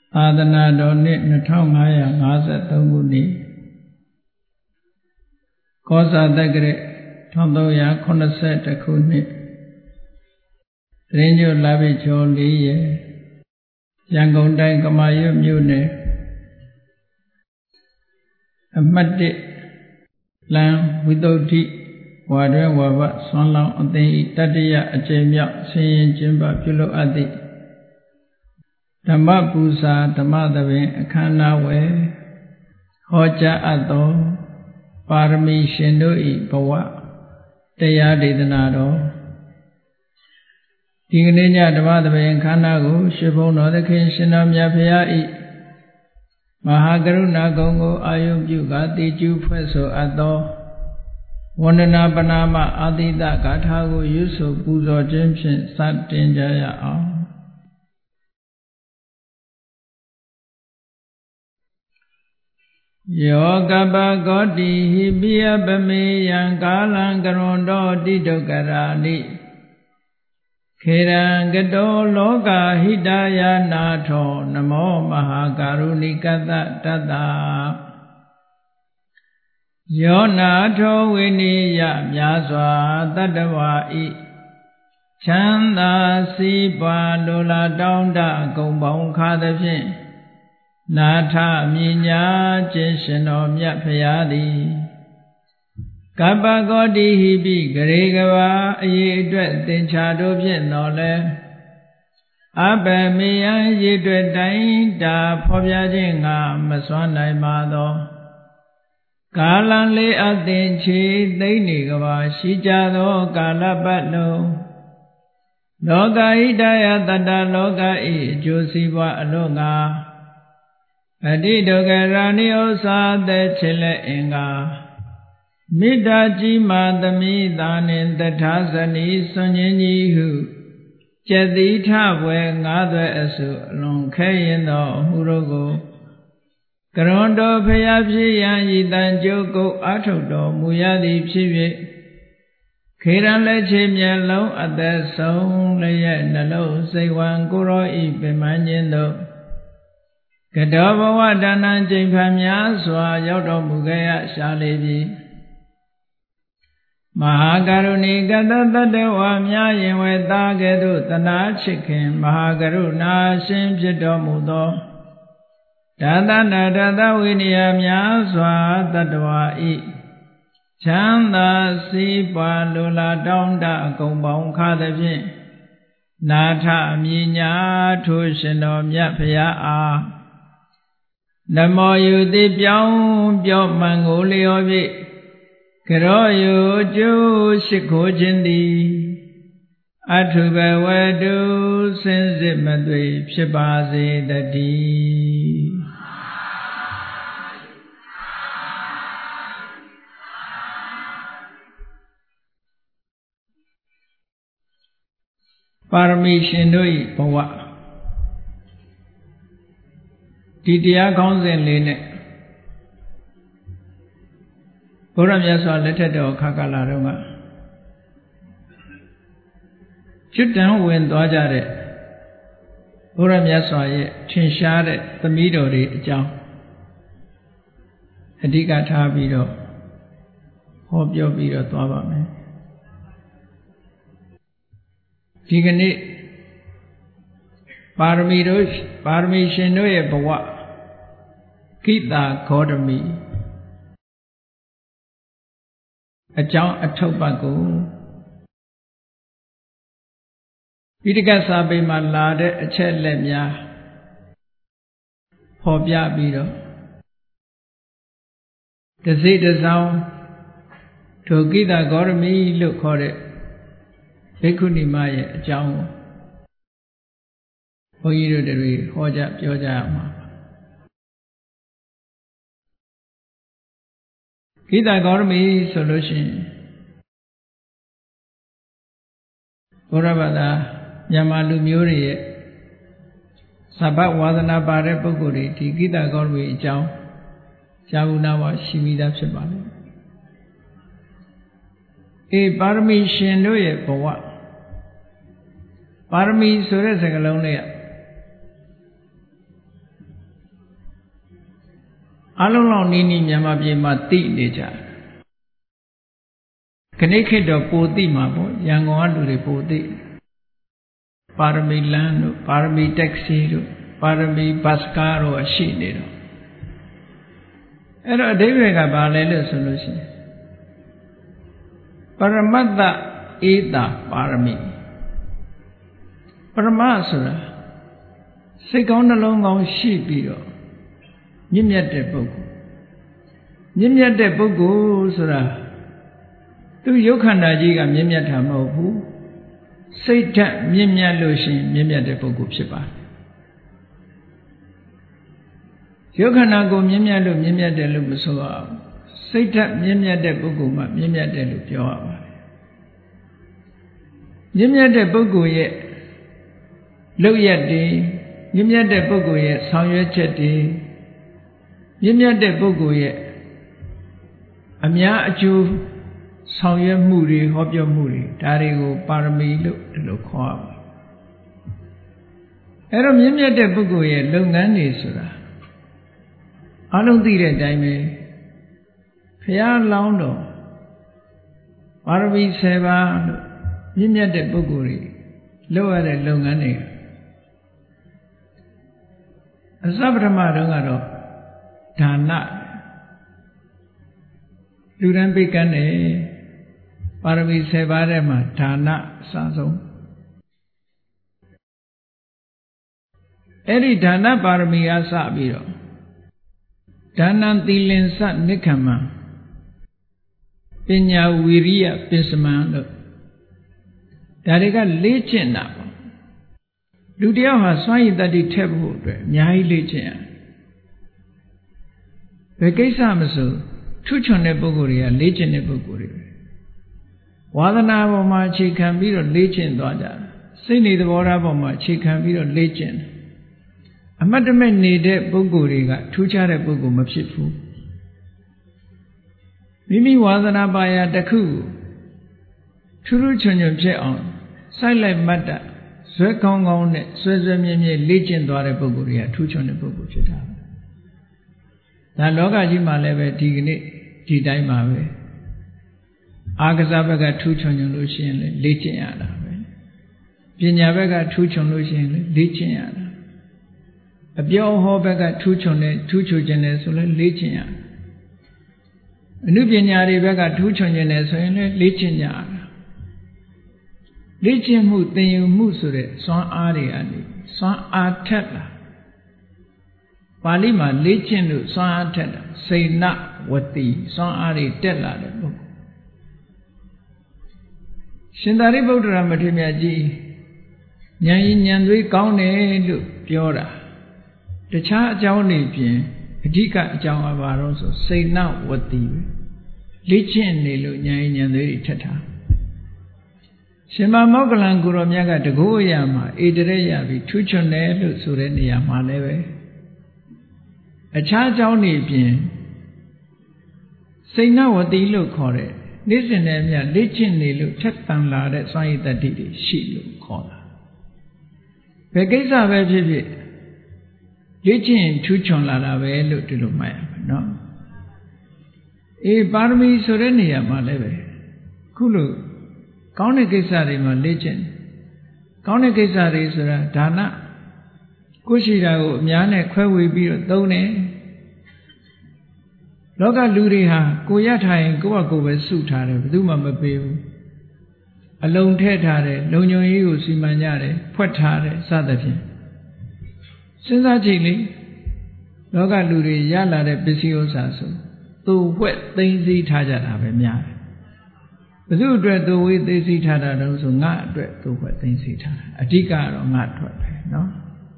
သာသနာတော်နှစ်2553ခုနှစ်ကောဇာတက္ကရာ1381ခုနှစ်သတင်းကျွတ်လပိကျော်4ရက်ရန်ကုန်တိုင်းကမာရွတ်မြို့နယ်အမှတ်1လမ်းဝိသုဒ္ဓိဝါတွင်ဝါဘဆွမ်းလောင်းအသင်း၏တတိယအကြိမ်မြောက်ဆင်းရင်ကျင်းပပြုလုပ်အပ်သည့်ဓမ္မပူဇာဓမ္မသဘင်အခမ်းအနားဝယ်ဟောကြားအပ်သောပါရမီရှင်တို့၏ဘဝတရားဒေသနာတော်ဒီကနေ့ညဓမ္မသဘင်အခမ်းအနားကိုရှင်ဘုန်းတော်သခင်ရှင်တော်မြတ်ဖရာ၏မဟာကရုဏာဂုဏ်ကိုအာယုပြုကာတည်ကျူးဖွဲ့ဆိုအပ်သောဝန္ဒနာပနာမအာတိတဂါထာကိုရွတ်ဆိုပူဇော်ခြင်းဖြင့်စတင်ကြရအောင်ယောကပကောတိဟိပိယပမေယံကာလံကရွန်တောတိဒုက္ခရာနိခေရံကတောလောကဟိတယနာထောနမောမဟာကာရုဏိကတတတ္တယောနာထောဝိနိယမြာစွာတတ္တဝါဤချမ်းသာစီးပွားလိုလားတောင်းတဂုံပေါင်းခါသဖြင့်နာထမြညာခြင်းရှင်တော်မြတ်ဖရာသည်ကပ္ပကောတိဟိပိဂရေကဘာအရေးအတွက်သင်္ချာတို့ဖြင့်တော်လဲအဘမေယံရေအတွက်တိုင်းတာဖော်ပြခြင်းငါမစွမ်းနိုင်ပါသောကာလံလေးအသင်ချေသိမ့်နေကဘာရှိကြသောကာလပတ်လုံးလောကဟိတယတတ္တလောကဤအကျိုးစီးပွားအလို့ငါအတိဒုက္ခရာနိဥ္စာသက်ချစ်လက်အင်္ဂါမေတ္တာကြီးမာသမိသာနှင့်တထာဇနီစွန်ခြင်းကြီးဟုကျက်တိထဘွယ်ငါးသွဲအစုအလွန်ခဲရင်သောအမှုတို့ကိုကရွန်တော်ဖရာဖြစ်ရန်ဤတန်ကြိုးကုတ်အာထုတ်တော်မူရသည်ဖြစ်၍ခေရန်လက်ချေမျက်လုံးအသက်ဆုံးလျက်နှလုံးစိတ်ဝံကိုရောဤပင်မခြင်းတို့ကတောဘဝဒါနံကျိန်ဖန်များစွာရောက်တော်မူခဲ့ရရှာလေပြီမဟာကရုဏီကတတတ္တဝါများရင်ဝေသာကဲ့သို့တနာချစ်ခင်မဟာကရုဏာရှင်ဖြစ်တော်မူသောဒါသနာဒါသဝိနည်းများစွာတတ္တဝါဤချမ်းသာစီးပွားလိုလားတောင်းတအကုန်ပေါင်းခါသဖြင့်နာထမြညာထိုရှင်တော်မြတ်ဖရာအားနမောယုတိပြောင်းပြောမှန်ကိုလျော်ဖြင့်ကရောယုကျိုးရှိခိုးခြင်းသည်အထုဘဝတုစင်စစ်မသွေဖြစ်ပါစေတည်းပါရမီရှင်တို့၏ဘဝဒီတရားခေါင်းစဉ်လေးနဲ့ဘုရားမြတ်စွာလက်ထက်တော်ခါကာလတုန်းကကျွတ်တန်းဝင်သွားကြတဲ့ဘုရားမြတ်စွာရဲ့ထင်ရှားတဲ့သမီးတော်တွေအကြောင်းအဓိကထားပြီးတော့ဟောပြောပြီးတော့သွားပါမယ်ဒီကနေ့ပါရမီရှင်တို့ရဲ့ဘဝကိတာဂေါတမီအကြောင်းအထုပ်ပတ်ကိုပိဋကစာပေမှာလာတဲ့အချက်လက်များဖော်ပြပြီးတော့တစိတစောင်းထိုကိတာဂေါတမီလို့ခေါ်တဲ့ဘိက္ခုနီမရဲ့အကြောင်းကိုဘုန်းကြီးတို့တွေဟောကြပြောကြရမှာကိတာဂေါတမီဆိုလို့ရှိရင်ဘုရားဘာသာမြန်မာလူမျိုးတွေရဲ့သဗ္ဗဝါဒနာပါတဲ့ပုဂ္ဂိုလ်တွေဒီကိတာဂေါတမီအကြောင်းရှားဘူးနာမှာရှိမိသားဖြစ်ပါလိမ့်ပါရမီရှင်တို့ရဲ့ဘဝပါရမီဆိုတဲ့စကားလုံးလေးကအလုံးလောက်နီးနီးမြန်မာပြည်မှာသိနေကြခဏခေတ်တော့ပိုသိမှာပေါ့ရန်ကုန်ကလူတွေပိုသိပါရမီလမ်းတို့ပါရမီတက္ကစီတို့ပါရမီဘတ်စကားတို့ရှိနေတော့အဲ့တော့အဓိပ္ပာယ်ကဘာလဲလို့ဆိုလို့ရှိရင်ပရမတ္တဧတာပါရမီပရမဆိုတာစိတ်ကောင်းနှလုံးကောင်းရှိပြီးတော့မြင့်မြတ်တဲ့ပုဂ္ဂိုလ်မြင့်မြတ်တဲ့ပုဂ္ဂိုလ်ဆိုတာသူရုပ်ခန္ဓာကြီးကမြင့်မြတ်တာမဟုတ်ဘူးစိတ်ဓာတ်မြင့်မြတ်လို့ရှိရင်မြင့်မြတ်တဲ့ပုဂ္ဂိုလ်ဖြစ်ပါတယ်ရုပ်ခန္ဓာကိုမြင့်မြတ်လို့မြင့်မြတ်တယ်လို့မဆိုရဘူးစိတ်ဓာတ်မြင့်မြတ်တဲ့ပုဂ္ဂိုလ်မှမြင့်မြတ်တယ်လို့ပြောရပါတယ်မြင့်မြတ်တဲ့ပုဂ္ဂိုလ်ရဲ့လုပ်ရက်တွေမြင့်မြတ်တဲ့ပုဂ္ဂိုလ်ရဲ့ဆောင်ရွက်ချက်တွေမြင့်မြတ်တဲ့ပုဂ္ဂိုလ်ရဲ့အများအကျိုးဆောင်ရွက်မှုတွေဟောပြောမှုတွေဒါတွေကိုပါရမီလို့ဒီလိုခေါ်ရပါတယ်အဲ့တော့မြင့်မြတ်တဲ့ပုဂ္ဂိုလ်ရဲ့လုပ်ငန်းတွေဆိုတာအလုံးသိတဲ့အတိုင်းပဲဘုရားလောင်းတော်ပါရမီ7ပါးလို့မြင့်မြတ်တဲ့ပုဂ္ဂိုလ်တွေလုပ်ရတဲ့လုပ်ငန်းတွေအစပထမတုန်းကတော့ဒါနလူရန်ပိကန်းတယ်ပါရမီ7ပါးထဲမှာဒါနအစဆုံးအဲ့ဒီဒါနပါရမီကစပြီးတော့ဒါနံသီလင်္စနိက္ခမံပညာဝီရိယပစ္စမံလို့ဒါတွေကလေ့ကျင့်တာပေါ့လူတယောက်ဟာစွမ်းရည်တတ္တိထက်ဖို့အတွက်အများကြီးလေ့ကျင့်ရဘယ်ကိစ္စမဆိုထူးချွန်တဲ့ပုဂ္ဂိုလ်တွေကလေ့ကျင့်တဲ့ပုဂ္ဂိုလ်တွေပဲဝါသနာပေါ်မှာအခြေခံပြီးတော့လေ့ကျင့်သွားကြတယ်စိတ်နေသဘောထားပေါ်မှာအခြေခံပြီးတော့လေ့ကျင့်တယ်အမတ်တမဲ့နေတဲ့ပုဂ္ဂိုလ်တွေကထူးခြားတဲ့ပုဂ္ဂိုလ်မဖြစ်ဘူးမိမိဝါသနာပါရာတစ်ခုထူးထူးချွန်ချွန်ဖြစ်အောင်စိုက်လိုက်မှတ်တာဇွဲကောင်းကောင်းနဲ့ဆွဲဆွဲမြဲမြဲလေ့ကျင့်သွားတဲ့ပုဂ္ဂိုလ်တွေကထူးချွန်တဲ့ပုဂ္ဂိုလ်ဖြစ်တာဒါလောကကြီးမှာလည်းပဲဒီကနေ့ဒီတိုင်းမှာပဲအာကစားဘက်ကထူးချွန်ချွန်လို့ရှိရင်လေ့ကျင့်ရတာပဲပညာဘက်ကထူးချွန်လို့ရှိရင်လေ့ကျင့်ရတာအပြောဟောဘက်ကထူးချွန်တဲ့ထူးချွန်ခြင်းနဲ့ဆိုလည်းလေ့ကျင့်ရအနုပညာတွေဘက်ကထူးချွန်ခြင်းနဲ့ဆိုရင်လည်းလေ့ကျင့်ကြရတာလေ့ကျင့်မှုသင်ယူမှုဆိုတဲ့စွမ်းအားတွေအနေစွမ်းအားထက်လာပါဠိမှာလေ့ကျင့်လို့စွမ်းအားထက်တာစေနဝတိစွမ်းအားတွေတက်လာတဲ့ပုဂ္ဂိုလ်ရှင်သာရိပုတ္တရာမထေရမြတ်ကြီးဉာဏ်ရည်ဉာဏ်သွေးကောင်းတယ်လို့ပြောတာတခြားအကြောင်းတွေပြင်အဓိကအကြောင်းအပါတော့ဆိုစေနဝတိပဲလေ့ကျင့်နေလို့ဉာဏ်ရည်ဉာဏ်သွေးတွေထက်တာရှင်မမောက္ကလံကိုရောမြတ်ကတကိုးအရာမှာဧတရရပြီးထူးချွန်တယ်လို့ဆိုတဲ့နေရာမှာလည်းပဲအခြားအကြောင်းတွေပြင်စေနဝတိလို့ခေါ်တဲ့နေ့စဉ်နဲ့အမျှလေ့ကျင့်နေလို့ထက်သန်လာတဲ့စွမ်းရည်တတ္တိတွေရှိလို့ခေါ်တာဘယ်ကိစ္စပဲဖြစ်ဖြစ်လေ့ကျင့်ထူးချွန်လာတာပဲလို့ဒီလိုမှတ်ရမယ်နော်ပါရမီဆိုတဲ့နေရာမှာလည်းပဲခုလိုကောင်းတဲ့ကိစ္စတွေမှာလေ့ကျင့်ကောင်းတဲ့ကိစ္စတွေဆိုတာဒါနကိုရှိတာကိုအများနဲ့ခွဲဝေပြီးတော့သုံးတယ်လောကလူတွေဟာကိုရထားရင်ကိုယ့်ဟာကိုယ်ပဲစုထားတယ်ဘယ်သူမှမပေးဘူးအလုံးထည့်ထားတယ်လုံညုံရေးကိုစီမံကြတယ်ဖွက်ထားတယ်စသဖြင့်စဉ်းစားကြည့်လေလောကလူတွေရလာတဲ့ပစ္စည်းဥစ္စာဆိုသူ့ဝှက်သိမ်းစည်းထားကြတာပဲများတယ်ဘယ်သူအတွက်သူဝေးသိမ်းစည်းထားတာတော့ဆိုငါအတွက်သူ့ဝှက်သိမ်းစည်းထားတာအဓိကတော့ငါအတွက်ပဲနော်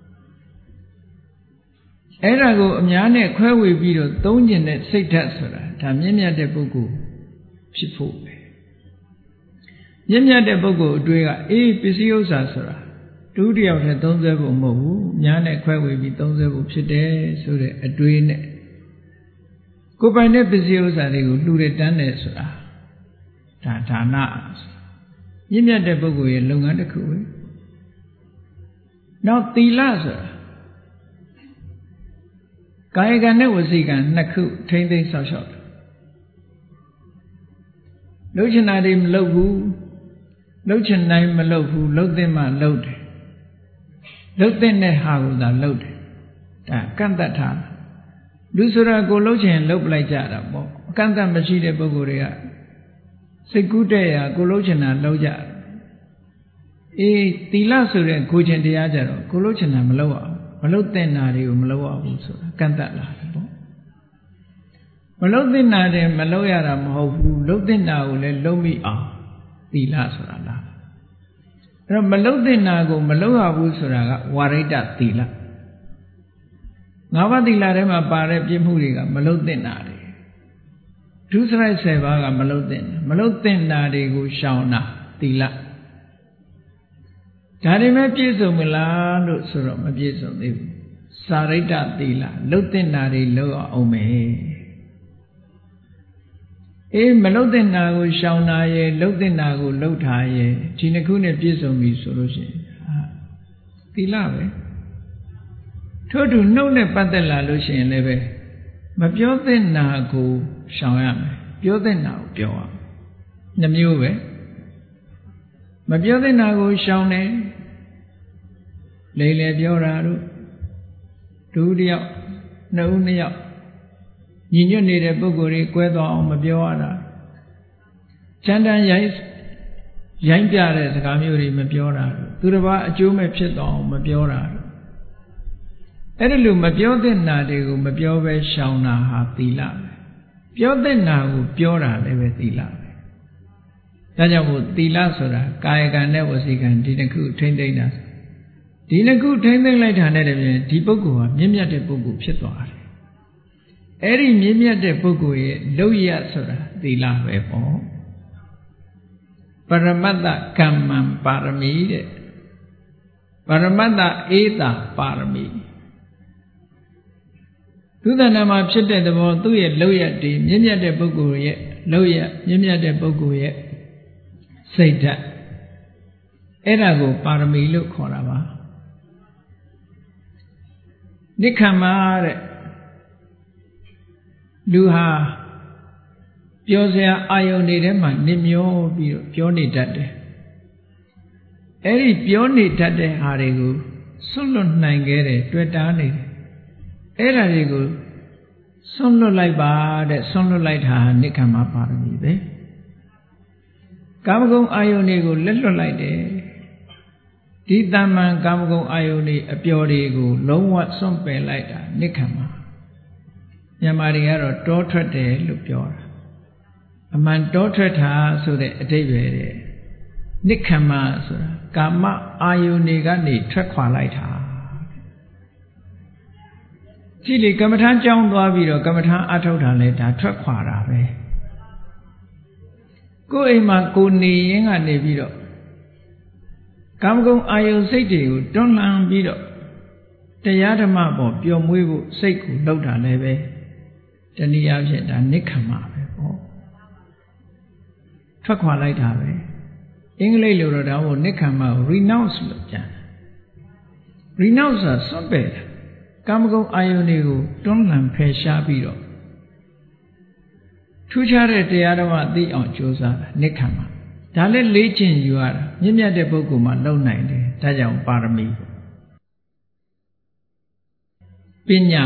အဲ့ဒါကိုအများနဲ့ခွဲဝေပြီးတော့သုံးကျင်တဲ့စိတ်ဓာတ်ဆိုတာဒါမြင့်မြတ်တဲ့ပုဂ္ဂိုလ်ဖြစ်ဖို့ပဲမြင့်မြတ်တဲ့ပုဂ္ဂိုလ်အတွေ့ကပစ္စည်းဥစ္စာဆိုတာတူတယောက်တည်းသုံးစွဲဖို့မဟုတ်ဘူးအများနဲ့ခွဲဝေပြီးသုံးစွဲဖို့ဖြစ်တယ်ဆိုတဲ့အတွေ့နဲ့ကိုယ်ပိုင်တဲ့ပစ္စည်းဥစ္စာတွေကိုလှူတဲ့တန်းတယ်ဆိုတာဒါဒါနမြင့်မြတ်တဲ့ပုဂ္ဂိုလ်ရဲ့လုပ်ငန်းတစ်ခုပဲနောက်သီလဆိုတာကာယကံနဲ့ဝစီကံနှစ်ခုထိမ့်သိမ့်ဆောက်ရှောက်လှုပ်ချင်တာတွေမလှုပ်ဘူးလှုပ်ချင်တိုင်းမလှုပ်ဘူးလှုပ်တဲ့မှလှုပ်တယ်လှုပ်တဲ့ဟာကိုသာလှုပ်တယ်ဒါကန့်တတ်ထားလူဆိုတာကိုလှုပ်ချင်လှုပ်ပလိုက်ကြတာပေါ့အကန့်အသတ်မရှိတဲ့ပုဂ္ဂိုလ်တွေကစိတ်ကူးတဲ့ရာကိုလှုပ်ချင်တာလှုပ်ကြတယ်အေးသီလဆိုတဲ့ကိုခြင်းတရားကြတော့ကိုလှုပ်ချင်တာမလှုပ်အောင်မလှုပ်တဲ့နာတွေကိုမလှုပ်အောင်ဆိုတာကန့်တတ်လာတယ်ပေါ့မလှုပ်တဲ့နာတွေမလှုပ်ရတာမဟုတ်ဘူးလှုပ်တဲ့နာကိုလည်းလှုပ်မိအောင်သီလဆိုတာလားအဲ့တော့မလှုပ်တဲ့နာကိုမလှုပ်ရဘူးဆိုတာကဝါရိတ္တသီလငါးပါးသီလထဲမှာပါတဲ့ပြည့်မှုတွေကမလှုပ်တဲ့နာတွေဒုစရိုက်10ပါးကမလှုပ်တဲ့နာတွေကိုရှောင်တာသီလဒါတွေမဲ့ပြည့်စုံမလားလို့ဆိုတော့မပြည့်စုံသေးဘူးစာရိတ္တသီလလှုပ်တဲ့နာတွေလှုပ်အောင်မယ်အေးမလှုပ်တဲ့နာကိုရှောင်တာရဲ့လှုပ်တဲ့နာကိုလှုပ်ထားရဲ့ဒီနှစ်ခုနဲ့ပြည့်စုံပြီဆိုလို့ရှိရင်သီလပဲထို့တူနှုတ်နဲ့ပတ်သက်လာလို့ရှိရင်လည်းပဲမပြောတဲ့နာကိုရှောင်ရမယ်ပြောတဲ့နာကိုပြောရမယ်နှမျိုးပဲမပြောတဲ့နာကိုရှောင်တယ်လေလေပြောတာတို့ဒုတိယနှစ်ဦးနှစ်ယောက်ညီညွတ်နေတဲ့ပုဂ္ဂိုလ်တွေကွဲသွားအောင်မပြောရတာချမ်းတမ်းရိုင်းပြတဲ့စကားမျိုးတွေမပြောတာသူတစ်ပါးအကျိုးမဲ့ဖြစ်သွားအောင်မပြောတာအဲ့ဒါလို့မပြောတဲ့နာတွေကိုမပြောဘဲရှောင်တာဟာသီလပဲပြောတဲ့နာကိုပြောတာလည်းပဲသီလပဲဒါကြောင့်မို့သီလဆိုတာကာယကံနဲ့ဝစီကံဒီနှစ်ခုထိမ့်သိမ့်တာဒီနှစ်ခုထိမ့်သိမ့်လိုက်တာနဲ့တည်းဒီပုဂ္ဂိုလ်ဟာမြင့်မြတ်တဲ့ပုဂ္ဂိုလ်ဖြစ်သွားတယ်အဲ့ဒီမြင့်မြတ်တဲ့ပုဂ္ဂိုလ်ရဲ့လုပ်ရဆိုတာသီလပဲပေါ့ပရမတ္တကမ္မံပါရမီတဲ့ပရမတ္တဧတာပါရမီသူတဏ္ဍာမှာဖြစ်တဲ့သဘောသူ့ရဲ့လုပ်ရတည်မြင့်မြတ်တဲ့ပုဂ္ဂိုလ်ရဲ့လုပ်ရမြင့်မြတ်တဲ့ပုဂ္ဂိုလ်ရဲ့စိတ်ဓာတ်အဲ့ဒါကိုပါရမီလို့ခေါ်တာပါနိက္ခမ္မာတဲ့လူဟာပြောစရာအာယုန်တွေထဲမှာနှမျောပြီးတော့ပြောနေတတ်တယ်အဲ့ဒီပြောနေတတ်တဲ့ဟာတွေကိုဆွတ်လွတ်နိုင်ခဲ့တယ်တွေ့တာနေတယ်အဲ့ဒါတွေကိုဆွတ်လွတ်လိုက်ပါတဲ့ဆွတ်လွတ်လိုက်တာနိက္ခမ္မာပါရမီပဲကာမဂုဏ်အာယုန်တွေကိုလက်လွတ်လိုက်တယ်ဒီတမ္မန်ကာမဂုဏ်အာယုန်တွေအပျော်တွေကိုလုံးဝစွန့်ပယ်လိုက်တာနိက္ခမ္မာမြန်မာတွေကတော့တောထွက်တယ်လို့ပြောတာအမှန်တောထွက်တာဆိုတဲ့အဓိပ္ပာယ်တဲ့နိက္ခမ္မာဆိုတာကာမအာယုန်တွေကနေထွက်ခွာလိုက်တာကြည့်လေကမ္မထာကြောင်းသွားပြီးတော့ကမ္မထာအထုတ်တာလဲဒါထွက်ခွာတာပဲကိုယ်အိမ်မှာကိုနေရင်ကနေပြီးတော့ကာမဂုဏ်အာယုန်စိတ်တွေကိုတွန်းလှန်ပြီးတော့တရားဓမ္မပေါ်ပျော်မွေးဖို့စိတ်ကိုလှုပ်တာလည်းပဲတနည်းအားဖြင့်ဒါနိက္ခမ္မာပဲပေါ့ထွက်ခွာလိုက်တာပဲအင်္ဂလိပ်လိုတော့ဒါကိုနိက္ခမ္မာကို renounce လို့ပြန် renounce ဆိုတာစွန့်ပယ်တာကာမဂုဏ်အာယုန်တွေကိုတွန်းလှန်ဖယ်ရှားပြီးတော့ထူးခြားတဲ့တရားဓမ္မသိအောင်ကြိုးစားတာနိက္ခမ္မာဒါလည်းလေ့ကျင့်ယူရတာမြင့်မြတ်တဲ့ပုဂ္ဂိုလ်မှလုံနိုင်တယ်ဒါကြောင့်ပါရမီပညာ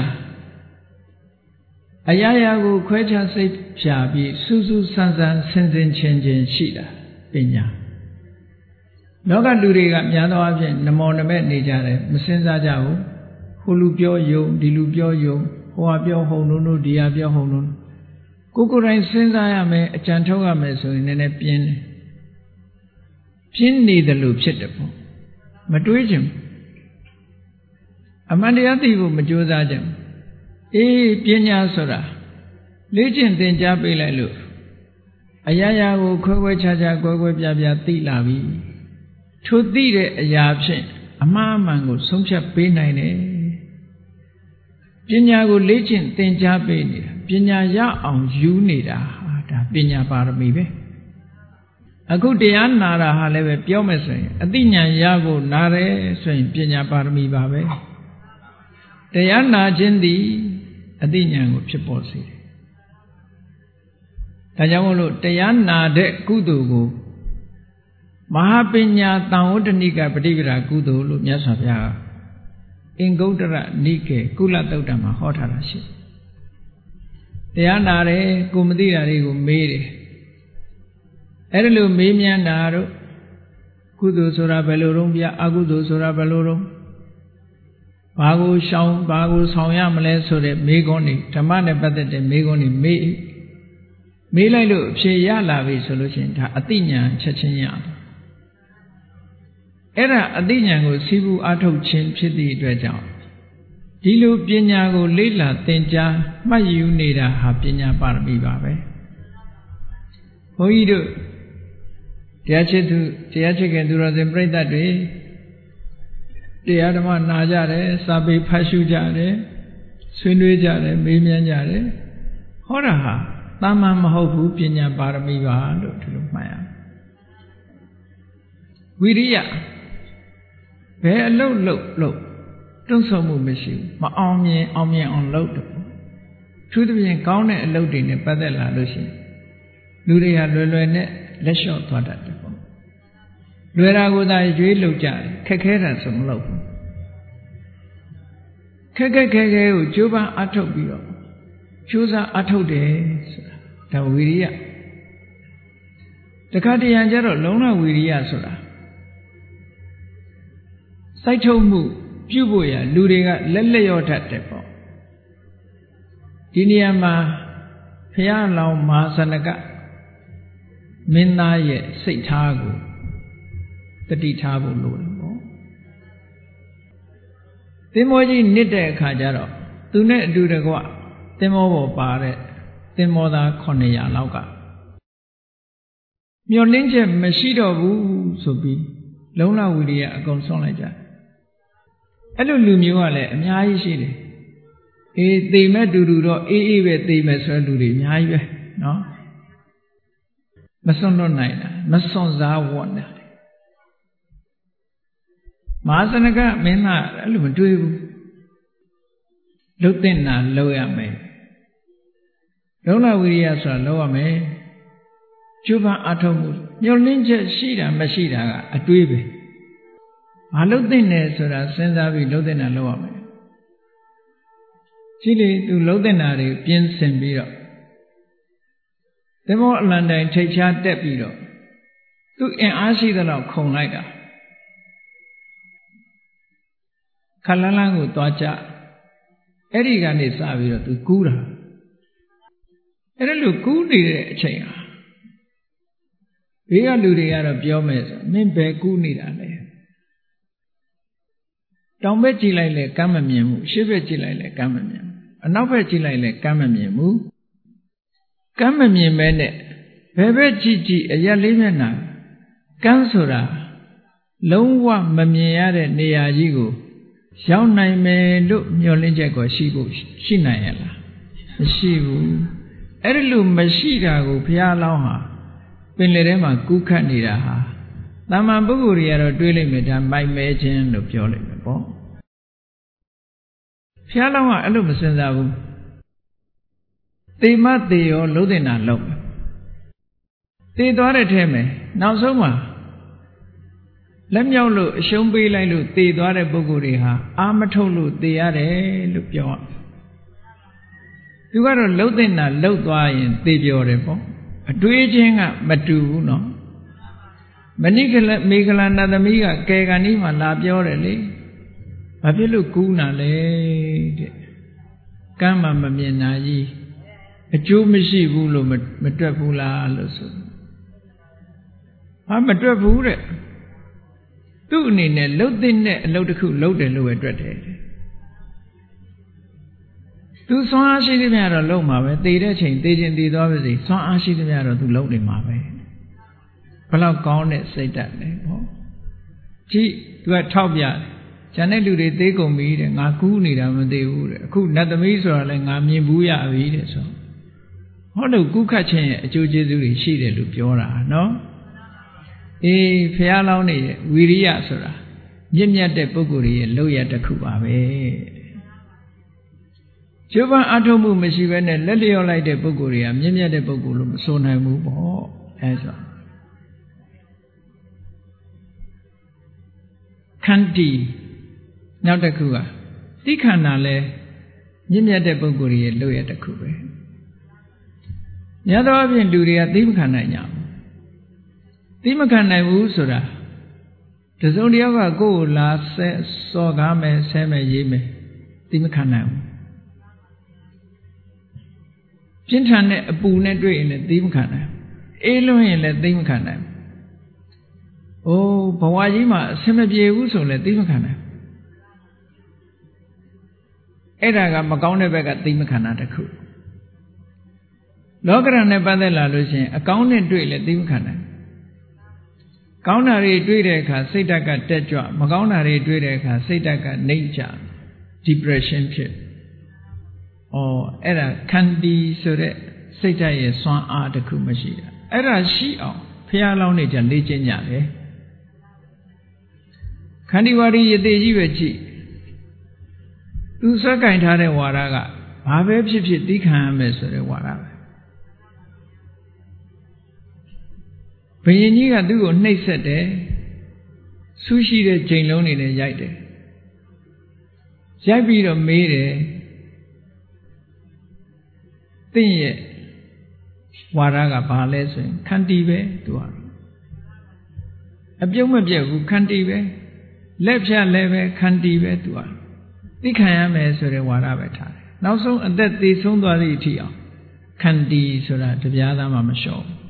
အရာရာကိုခွဲခြားစိတ်ဖြာပြီးစူးစူးဆန်းဆန်းဆင်ဆင်ခြင်ခြင်ရှိတာပညာလောကလူတွေကများသောအားဖြင့်နမောနမဲ့နေကြတယ်မစင်စားကြဘူးဟိုလူပြောယုံဒီလူပြောယုံဟိုဟာပြောဟုံတို့ဒီဟာပြောဟုံတို့ကိုယ်တိုင်စဉ်းစားရမယ်အကြံထုတ်ရမယ်ဆိုရင်လည်းပြင်းတယ်ပြင်းနေတယ်လို့ဖြစ်တယ်ပေါ့မတွေးချင်အမှန်တရားသိဖို့မကြိုးစားကြဘူးအေးပညာဆိုတာလေ့ကျင့်သင်ကြားပေးလိုက်လို့အရာရာကိုခွဲခွဲခြားခြားကွဲကွဲပြားပြားသိလာပြီထိုသိတဲ့အရာဖြင့်အမှားအမှန်ကိုဆုံးဖြတ်ပေးနိုင်တယ်ပညာကိုလေ့ကျင့်သင်ကြားပေးနေတာပညာရအောင်ယူနေတာဒါပညာပါရမီပဲအခုတရားနာတာဟာလည်းပဲပြောမယ်ဆိုရင်အသိဉာဏ်ရဖို့နာတယ်ဆိုရင်ပညာပါရမီပါပဲတရားနာခြင်းသည်အသိဉာဏ်ကိုဖြစ်ပေါ်စေတယ်ဒါကြောင့်မို့လို့တရားနာတဲ့ကုသိုလ်ကိုမဟာပညာတန်ဝတ္တနိကပฏิပဒါကုသိုလ်လို့မြတ်စွာဘုရားအင်္ဂုတ္တရနိကေကုလသုတ်တံမှာဟောထားတာရှိတရားနာတယ်ကိုမသိတာတွေကိုမေးတယ်အဲ့ဒါလို့မေးမြန်းတာတို့ကုသိုလ်ဆိုတာဘယ်လိုတုံးပြအကုသိုလ်ဆိုတာဘယ်လိုတုံးဘာကိုရှောင်ဘာကိုဆောင်ရမလဲဆိုတဲ့မေးခွန်းတွေဓမ္မနဲ့ပတ်သက်တဲ့မေးခွန်းတွေမေးလိုက်လို့အဖြေရလာပြီဆိုလို့ရှိရင်ဒါအသိဉာဏ်ချက်ချင်းရတယ်အဲ့ဒါအသိဉာဏ်ကိုစီးပူးအားထုတ်ခြင်းဖြစ်သည့်အတွက်ကြောင့်ဒီလိုပညာကိုလေ့လာသင်ကြားမှတ်ယူနေတာဟာပညာပါရမီပါပဲဘုန်းကြီးတို့တရားချစ်ခင်သူတော်စင်ပြိဿတ်တွေတရားဓမ္မနာကြတယ်စာပေဖတ်ရှုကြတယ်ဆွေးနွေးကြတယ်မေးမြန်းကြတယ်ဟောတာဟာတာမန်မဟုတ်ဘူးပညာပါရမီပါလို့ဒီလိုမှတ်ရမယ်ဝိရိယဘယ်အလုပ်လုပ်တွန့်ဆုတ်မှုမရှိဘူးမအောင်မြင်အောင်လုပ်တယ်သူတပြင်းကောင်းတဲ့အလုပ်တွေနဲ့ပတ်သက်လာလို့ရှိရင်လူတွေကလွယ်နဲ့လက်လျှော့သွားတတ်တယ်ပေါ့လွယ်တာကိုသာရွေးလုပ်ကြတယ်ခက်ခဲတာဆိုမလုပ်ဘူးခက်ခဲကိုကြိုးပမ်းအထုတ်ပြီးတော့ကြိုးစားအထုတ်တယ်ဆိုတာဒါဝိရိယတခါတရံကျတော့လုံလဝိရိယဆိုတာစိုက်ထုတ်မှုပြုဖို့ရလူတွေကလက်လျော့တတ်တယ်ပေါ့ဒီနေရာမှာဘုရားလောင်းမဟာစနကမင်းသားရဲ့စိတ်ထားကိုတတိထားဖို့လိုတယ်ပေါ့သင်္ဘောကြီးနစ်တဲ့အခါကျတော့သူနဲ့အတူတကွသင်္ဘောပေါ်ပါတဲ့သင်္ဘောသား900လောက်ကမျောလင်းချက်မရှိတော့ဘူးဆိုပြီးလုံလဝိရိယအကုန်ဆုံးလိုက်ကြအဲ့လိုလူမျိုးကလည်းအများကြီးရှိတယ်အေးသိမဲ့တူတော့အေးပဲသိမဲ့ဆိုတဲ့လူတွေအများကြီးပဲနော်မစွန့်လွတ်နိုင်တာမစွန့်စားဝတ်နိုင်မဟာစနကမင်းသားအဲ့လိုမတွေးဘူးလှုပ်တဲ့နာလှုပ်ရမယ်လုံလဝိရိယဆိုတာလှုပ်ရမယ်ကျုပ်ပန်းအထုံးမှုမျောလင်းချက်ရှိတာမရှိတာကအတွေးပဲမလှုပ်တဲ့နယ်ဆိုတာစဉ်းစားပြီးလှုပ်တဲ့နာလှုပ်ရမယ်ရှိလေသူလှုပ်တဲ့နာတွေပြင်းစင်ပြီးတော့သင်္ဘောအလံတိုင်ထိတ်ချတက်ပြီးတော့သူအင်အားရှိသလောက်ခုန်လိုက်တာခလန်းလန်းကိုသွားကြအဲ့ဒီကနေစပြီးတော့သူကူးတာအဲ့ဒါလို့ကူးနေတဲ့အချိန်ဟာဘေးကလူတွေကတော့ပြောမယ်ဆိုမင်းဘယ်ကူးနေတာလဲတောင်ဘက်ကြည့်လိုက်လဲကမ်းမမြင်ဘူးရှေ့ဘက်ကြည့်လိုက်လဲကမ်းမမြင်ဘူးအနောက်ဘက်ကြည့်လိုက်လဲကမ်းမမြင်ဘူးကမ်းမမြင်မဲနဲ့ဘယ်ဘက်ကြည့်အရက်လေးမျက်နှာကမ်းဆိုတာလုံးဝမမြင်ရတဲ့နေရာကြီးကိုရောက်နိုင်မယ်လို့မျှော်လင့်ချက်ကိုရှိနိုင်ရလားမရှိဘူးအဲ့ဒီလိုမရှိတာကိုဘုရားလောင်းဟာပင်လေထဲမှာကူးခတ်နေတာဟာတာမန်ပုဂ္ဂိုလ်တွေကတော့တွေးလိုက်မယ်ဒါမိုက်မဲခြင်းလို့ပြောလိုက်မယ်ပေါ့ဘုရားလောင်းကအဲ့လိုမစင်စားဘူးသေမသေရောလုံးတင်တာလုံးသေသွားတဲ့ထဲမှာနောက်ဆုံးမှာလက်မြောက်လို့အရှုံးပေးလိုက်လို့သေသွားတဲ့ပုဂ္ဂိုလ်တွေဟာအာမထုတ်လို့သေရတယ်လို့ပြောရသူကတော့လှုပ်တဲ့နာလှုပ်သွားရင်သေပြောတယ်ပေါ့အတွေးချင်းကမတူဘူးနော်မေခလာနတ်သမီးကကဲကန်ဒီမှာလာပြောတယ်လေဘာဖြစ်လို့ကူးနာလဲတဲ့ကမ်းမှာမမြင်တာကြီးအကျိုးမရှိဘူးလို့မတွက်ဘူးလားလို့ဆိုမတွက်ဘူးတဲ့သူ့အနေနဲ့လှုပ်တဲ့အလုပ်တစ်ခုလုပ်တယ်လို့ပဲတွက်တယ်သူစွမ်းအားရှိသမျှတော့လုပ်မှာပဲသေတဲ့ချိန်သေခြင်းသေသွားပါစေစွမ်းအားရှိသမျှတော့သူလုပ်နေမှာပဲဘလောက်ကောင်းတဲ့စိတ်ဓာတ်လဲပေါ့ကြည့်သူကထောက်ပြတယ်ကျန်တဲ့လူတွေသေကုန်ပြီတဲ့ငါကူးနေတာမသိဘူးတဲ့အခုနတ်သမီးဆိုတာလဲငါမြင်ဘူးရပြီတဲ့ဆိုဟောလို့ကူးခတ်ခြင်းရဲ့အကျိုးကျေးဇူးတွေရှိတယ်လို့ပြောတာနော်အေးဖះလောင်းနေတဲ့ဝီရိယဆိုတာမြင့်မြတ်တဲ့ပုဂ္ဂိုလ်ရဲ့လောက်ရတစ်ခုပါပဲကျိုးပန်းအထုံးမှုမရှိဘဲနဲ့လက်လျော့လိုက်တဲ့ပုဂ္ဂိုလ်တွေကမြင့်မြတ်တဲ့ပုဂ္ဂိုလ်လို့မဆိုနိုင်ဘူးပေါ့အဲဆိုခန္တီနောက်တစ်ခုကတိခန္ဓာလဲမြင့်မြတ်တဲ့ပုဂ္ဂိုလ်ရဲ့လုပ်ရတစ်ခုပဲများသောအားဖြင့်လူတွေကသိမခံနိုင်ကြဘူးသိမခံနိုင်ဘူးဆိုတာတစုံတစ်ယောက်ကကိုယ့်ကိုလာစော်ကားမယ်ဆဲမယ်ရေးမယ်သိမခံနိုင်ဘူးပြင်းထန်တဲ့အပူနဲ့တွေ့ရင်လည်းသိမခံနိုင်အေးလွန်းရင်လည်းသိမခံနိုင်အိုးဘဝကြီးမှာအဆင်မပြေဘူးဆိုလည်းသိမခံနိုင်အဲ့ဒါကမကောင်းတဲ့ဘက်ကသိမခံတာတစ်ခုလောကရဏနဲ့ပတ်သက်လာလို့ရှိရင်အကောင်းနဲ့တွေ့လည်းသိမခံနိုင်ကောင်းတာတွေတွေ့တဲ့အခါစိတ်ဓာတ်ကတက်ကြွမကောင်းတာတွေတွေ့တဲ့အခါစိတ်ဓာတ်ကနှိမ့်ချ depression ဖြစ်အဲ့ဒါခန္တီဆိုတဲ့စိတ်ဓာတ်ရဲ့စွမ်းအားတစ်ခုမရှိတာအဲ့ဒါရှိအောင်ဘုရားလောင်းနေကြလေ့ကျင့်ကြတယ်ခန္တီဝါဒီယတိကြီးပဲကြည့်သူဆွဲကင်ထားတဲ့ဝါဒကဘာပဲဖြစ်ဖြစ်သိခံရမယ်ဆိုတဲ့ဝါဒပဲဘုရင်ကြီးကသူ့ကိုနှိပ်စက်တယ်ဆူးရှိတဲ့ချိန်လုံးတွေနဲ့ရိုက်တယ်ရိုက်ပြီးတော့မေးတယ်သင်ရဲ့ဝါဒကဘာလဲဆိုရင်ခန္တီပဲသူကအပြုံးမပြတ်ဘူးခန္တီပဲလက်ဖြတ်လည်းပဲခန္တီပဲသူကသိခံရမယ်ဆိုတဲ့ဝါဒပဲထားတယ်နောက်ဆုံးအသက်သေဆုံးသွားသည့်အထိအောင်ခန္တီဆိုတာတပြားသားမှမလျှော့ဘူး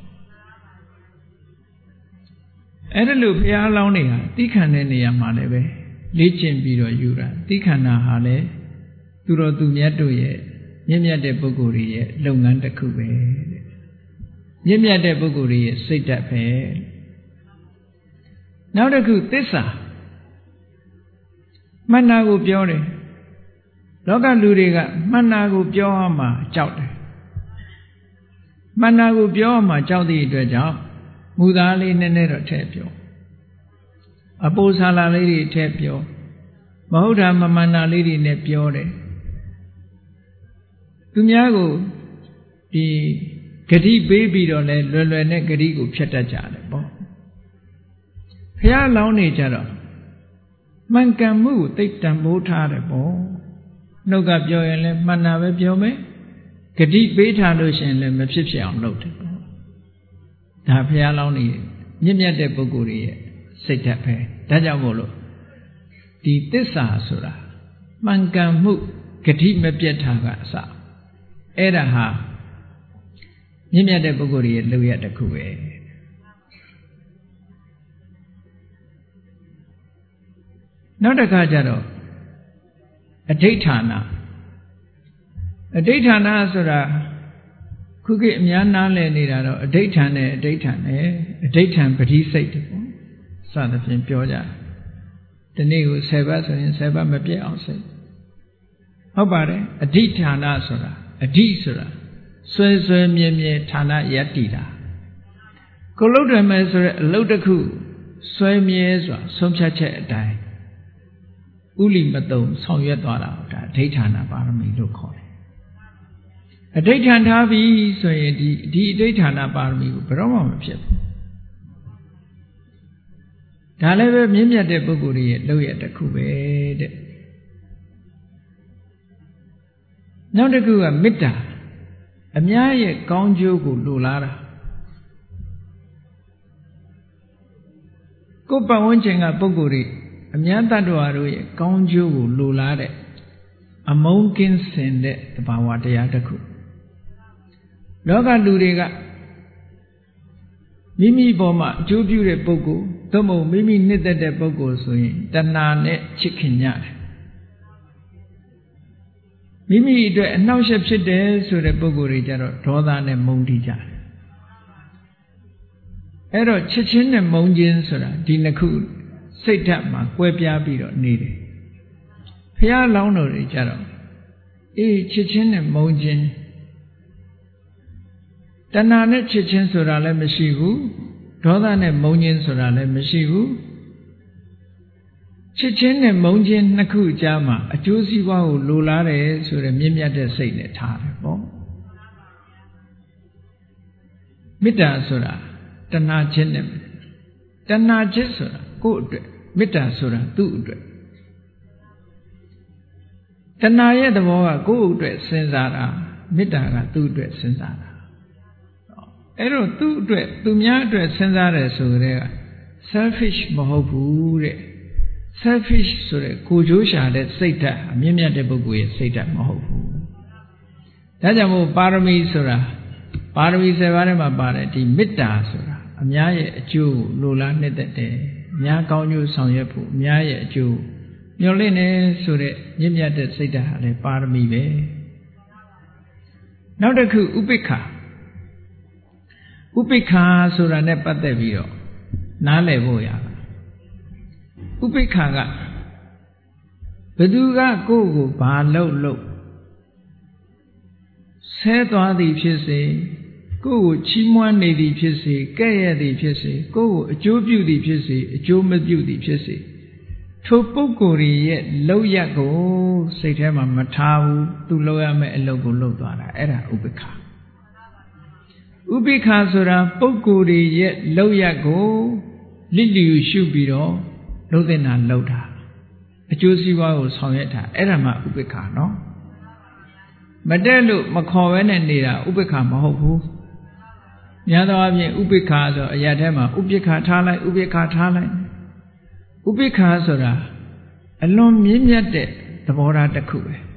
အဲ့ဒါလို့ဘုရားလောင်းတွေဟာသိခံတဲ့နေရာမှာလည်းပဲလေ့ကျင့်ပြီးတော့ယူတာသိခံတာဟာလည်းသူတော်သူမြတ်တို့ရဲ့မြင့်မြတ်တဲ့ပုဂ္ဂိုလ်တွေရဲ့လုပ်ငန်းတစ်ခုပဲတဲ့မြင့်မြတ်တဲ့ပုဂ္ဂိုလ်တွေရဲ့စိတ်ဓာတ်ပဲနောက်တစ်ခုသစ္စာမှန်တာကိုပြောတယ်လောကလူတွေကမှန်တာကိုပြောရမှာကြောက်တယ်မှန်တာကိုပြောရမှာကြောက်သည့်အတွက်ကြောင့်မူသားလေးနည်းနည်းတော့ထည့်ပြောအပိုဆာလာလေးတွေထည့်ပြောမဟုတ်တာမမှန်တာလေးတွေနဲ့ပြောတယ်သူများကိုဒီဂတိပေးပြီးတော့လဲလွယ်လွယ်နဲ့ဂတိကိုဖျက်တတ်ကြတယ်ပေါ့ဘုရားလောင်းနေကြတော့မှန်ကန်မှုကိုသိတန်ဖိုးထားတယ်ပေါ့နှုတ်ကပြောရင်လည်းမှန်တာပဲပြောမယ်ဂတိပေးထားလို့ရှိရင်လည်းမဖြစ်ဖြစ်အောင်လုပ်တယ်ပေါ့ဒါဘုရားလောင်းနေမြင့်မြတ်တဲ့ပုဂ္ဂိုလ်တွေရဲ့စိတ်ဓာတ်ပဲဒါကြောင့်မို့လို့ဒီသစ္စာဆိုတာမှန်ကန်မှုဂတိမပြတ်တာကအစအဲ့ဒါဟာမြင့်မြတ်တဲ့ပုဂ္ဂိုလ်တွေရဲ့လုပ်ရတစ်ခုပဲနောက်တစ်ခါကျတော့အဋိဋ္ဌာဏဆိုတာခုခေတ်အများနားလည်နေတာတော့အဋိဋ္ဌာနဲ့အဋိဋ္ဌာနဲ့အဋိဋ္ဌံပတိစိတ်တပေါ့စသဖြင့်ပြောကြဒီနေ့ကို10ပတ်ဆိုရင်10ပတ်မပြည့်အောင်စိတ်ဟုတ်ပါတယ်အဋိဋ္ဌာဏဆိုတာအဋိဆိုတာဆွဲဆွဲမြဲမြဲဌာနယတ္တိတာကိုလုပ်တယ်မယ်ဆိုရက်အလုပ်တစ်ခုဆွဲမြဲဆိုတာဆုံးဖြတ်ချက်အတိုင်းဥလိမတုံဆောင်ရွက်သွားတာဒါအဋိဋ္ဌာဏပါရမီလို့ခေါ်တယ်အဋိဋ္ဌာန်ထားပြီဆိုရင်ဒီအဋိဋ္ဌာဏပါရမီကိုဘယ်တော့မှမဖြစ်ဘူးဒါလည်းပဲမြင့်မြတ်တဲ့ပုဂ္ဂိုလ်တွေရဲ့လုပ်ရတစ်ခုပဲတဲ့နောက်တစ်ခုကမေတ္တာအများရဲ့ကောင်းကျိုးကိုလိုလားတာကိုယ်ပတ်ဝန်းကျင်ကပုဂ္ဂိုလ်တွေအများတ attva တို့ရဲ့ကောင်းကျိုးကိုလိုလားတဲ့အမုန်းကင်းစင်တဲ့သဘာဝတရားတစ်ခုလောကလူတွေကမိမိပေါ်မှာအကျိုးပြုတဲ့ပုဂ္ဂိုလ်သို့မဟုတ်မိမိနှစ်သက်တဲ့ပုဂ္ဂိုလ်ဆိုရင်တဏှာနဲ့ချစ်ခင်ကြတယ်မိမိအတွက်အနှောက်အယှက်ဖြစ်တယ်ဆိုတဲ့ပုဂ္ဂိုလ်တွေကြတော့ဒေါသနဲ့မုန်းတိကြတယ်အဲ့တော့ချစ်ချင်းနဲ့မုန်းခြင်းဆိုတာဒီနှစ်ခုစိတ်ဓာတ်မှာကွဲပြားပြီးတော့နေတယ်ဘုရားလောင်းတော်တွေကြတော့အေးချစ်ချင်းနဲ့မုန်းခြင်းတဏှာနဲ့ချစ်ချင်းဆိုတာလည်းမရှိဘူးဒေါသနဲ့မုန်းခြင်းဆိုတာလည်းမရှိဘူးချစ်ချင်းနဲ့မုန်းချင်းနှစ်ခုကြားမှာအကျိုးစီးပွားကိုလိုလားတယ်ဆိုတဲ့မြင့်မြတ်တဲ့စိတ်နဲ့ထားတယ်ပေါ့မေတ္တာဆိုတာတဏှာချင်းနဲ့တဏှာချင်းဆိုတာကိုယ့်အတွက်မေတ္တာဆိုတာသူ့အတွက်တဏှာရဲ့သဘောကကိုယ့်အတွက်စဉ်းစားတာမေတ္တာကသူ့အတွက်စဉ်းစားတာအဲ့တော့သူ့အတွက်သူများအတွက်စဉ်းစားတယ်ဆိုကြတဲ့က selfish မဟုတ်ဘူးတဲ့ selfish ဆိုတဲ့ကိုယ်ကျိုးရှာတဲ့စိတ်ဓာတ်အမြင့်မြတ်တဲ့ပုဂ္ဂိုလ်ရဲ့စိတ်ဓာတ်မဟုတ်ဘူးဒါကြောင့်မို့ပါရမီဆိုတာပါရမီ7ပါးထဲမှာပါတယ်ဒီမေတ္တာဆိုတာအများရဲ့အကျိုးလိုလားနှစ်သက်တယ်အများကောင်းကျိုးဆောင်ရွက်ဖို့အများရဲ့အကျိုးမျှော်လင့်နေဆိုတဲ့မြင့်မြတ်တဲ့စိတ်ဓာတ်ဟာလည်းပါရမီပဲနောက်တစ်ခုဥပိ္ပခာဥပိ္ပခာဆိုတာနဲ့ပတ်သက်ပြီးတော့နားလည်ဖို့ရတာဥပိ္ပခာကဘယ်သူကကိုယ့်ကိုဘာလုပ်ဆဲသွားသည်ဖြစ်စေကိုယ့်ကိုချီးမွမ်းနေသည်ဖြစ်စေကဲ့ရဲ့သည်ဖြစ်စေကိုယ့်ကိုအကျိုးပြုသည်ဖြစ်စေအကျိုးမပြုသည်ဖြစ်စေထိုပုဂ္ဂိုလ်ရဲ့လောက်ရကိုစိတ်ထဲမှာမထားဘူးသူလောက်ရမယ့်အလုပ်ကိုလုပ်သွားတာအဲ့ဒါဥပိ္ပခာဥပိ္ပခာဆိုတာပုဂ္ဂိုလ်ရဲ့လောက်ရကိုလစ်လျူရှုပြီးတော့လုပ်တဲ့နာလုပ်တာအကျိုးစီးပွားကိုဆောင်ရွက်တာအဲ့ဒါမှဥပိ္ပခာနော်မတက်လို့မခေါ်ဘဲနဲ့နေတာဥပိ္ပခာမဟုတ်ဘူးများသောအားဖြင့်ဥပိ္ပခာဆိုအရာထဲမှာဥပိ္ပခာထားလိုက်ဥပိ္ပခာထားလိုက်ဥပိ္ပခာဆိုတာအလွန်မြင့်မြတ်တဲ့သဘောထားတစ်ခုပဲ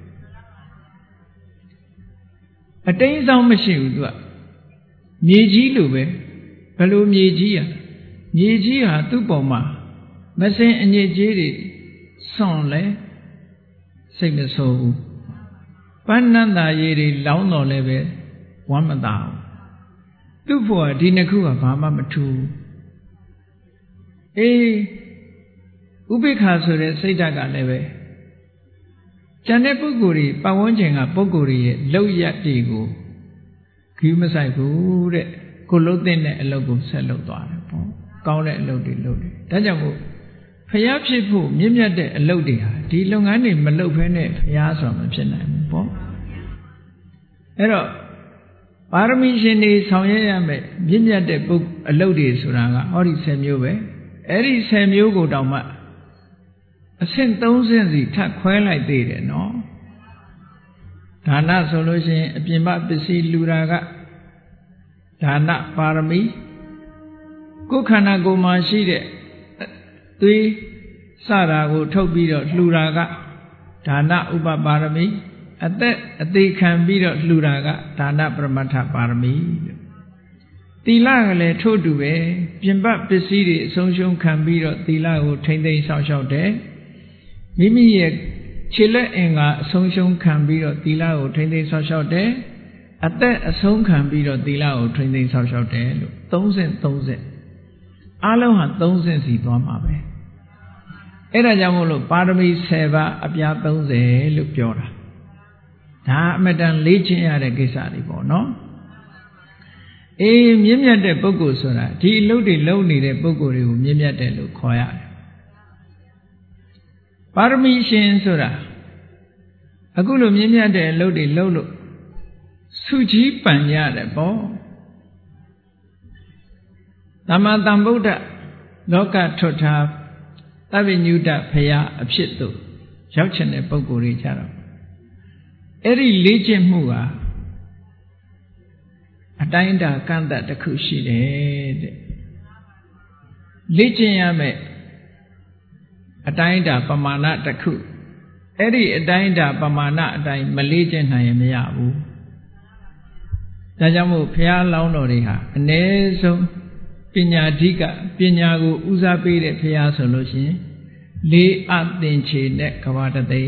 အတိမ်ဆောင်မရှိဘူးသူကမြေကြီးလိုပဲဘယ်လိုမြေကြီးอ่ะမြေကြီးဟာသူ့ပုံမှာမစင်အညစ်အကြေးတွေဆွန့်လဲစိတ်မဆိုးဘူးပန်းနန္တာရည်တွေလောင်းတော်လည်းပဲဝမ်းမသာဘူးသူ့ဖို့ကဒီနှစ်ခုကဘာမှမထူးအေးဥပိ္ပခာဆိုတဲ့စိတ်ဓာတ်ကလည်းပဲကျန်တဲ့ပုဂ္ဂိုလ်တွေပတ်ဝန်းကျင်ကပုဂ္ဂိုလ်တွေရဲ့လောက်ရတွေကိုခီးမဆိုင်ဘူးတဲ့ကိုလှုပ်တဲ့အလုပ်ကိုဆက်လုပ်သွားတယ်ပေါ့ကောင်းတဲ့အလုပ်တွေလုပ်တယ်ဒါကြောင့်မို့ဖျားဖြစ်ဖို့မြင့်မြတ်တဲ့အလုပ်တွေဟာဒီလုပ်ငန်းတွေမလုပ်ဘဲနဲ့ဖျားဆိုတာမဖြစ်နိုင်ဘူးပေါ့အဲ့တော့ပါရမီရှင်တွေဆောင်ရွက်ရမယ်မြင့်မြတ်တဲ့အလုပ်တွေဆိုတာကဟောဒီ10မျိုးပဲအဲ့ဒီ10မျိုးကိုတောင်မှအဆင့်3ဆင့်စီထပ်ခွဲလိုက်သေးတယ်နော်ဒါနဆိုလို့ရှိရင်အပြင်ပစ္စည်းလှူတာကဒါနပါရမီကိုယ်ခန္ဓာကိုယ်မှာရှိတဲ့သွေးစတာကိုထုတ်ပြီးတော့လှူတာကဒါနဥပပါရမီအသက်အသေးခံပြီးတော့လှူတာကဒါနပရမတ္ထပါရမီလို့သီလကလည်းထို့တူပဲပြင်ပပစ္စည်းတွေအဆုံးရှုံးခံပြီးတော့သီလကိုထိမ့်သိမ်းဆောင်ရှောက်တယ်မိမိရဲ့ခြေလက်အင်္ဂါအဆုံးရှုံးခံပြီးတော့သီလကိုထိမ့်သိမ်းဆောင်ရှောက်တယ်အသက်အဆုံးခံပြီးတော့သီလကိုထိမ့်သိမ်းဆောင်ရှောက်တယ်လို့3ဆင့်အားလုံးဟာ3ဆင့်စီသွားမှာပဲအဲ့ဒါကြောင့်မို့လို့ပါရမီ10ပါးအပြား30လို့ပြောတာဒါအမတန်လေ့ကျင့်ရတဲ့ကိစ္စတွေပေါ့နော်အေးမြင့်မြတ်တဲ့ပုဂ္ဂိုလ်ဆိုတာဒီအလုပ်တွေလုပ်နေတဲ့ပုဂ္ဂိုလ်တွေကိုမြင့်မြတ်တယ်လို့ခေါ်ရတယ်ပါရမီရှင်ဆိုတာအခုလိုမြင့်မြတ်တဲ့အလုပ်တွေလုပ်လို့စုကြီးပန်ရတယ်ပေါ့သမ္မာသမ္ဗုဒ္ဓလောကထွတ်ထားသဗ္ဗညုတဖရာအဖြစ်သို့ရောက်ချင်တဲ့ပုဂ္ဂိုလ်တွေကြတော့အဲ့ဒီလေ့ကျင့်မှုကအတိုင်းအတာကန့်သတ်တစ်ခုရှိတယ်တဲ့လေ့ကျင့်ရမယ်အတိုင်းအတာပမာဏတစ်ခုအဲ့ဒီအတိုင်းအတာပမာဏအတိုင်းမလေ့ကျင့်နိုင်ရင်မရဘူးဒါကြောင့်မို့ဘုရားလောင်းတော်တွေဟာအ ਨੇ ဆုံးပညာဓိကပညာကိုဦးစားပေးတဲ့ဘုရားဆိုလို့ရှိရင်လေးအသင်္ချေနဲ့ကဘာတသိ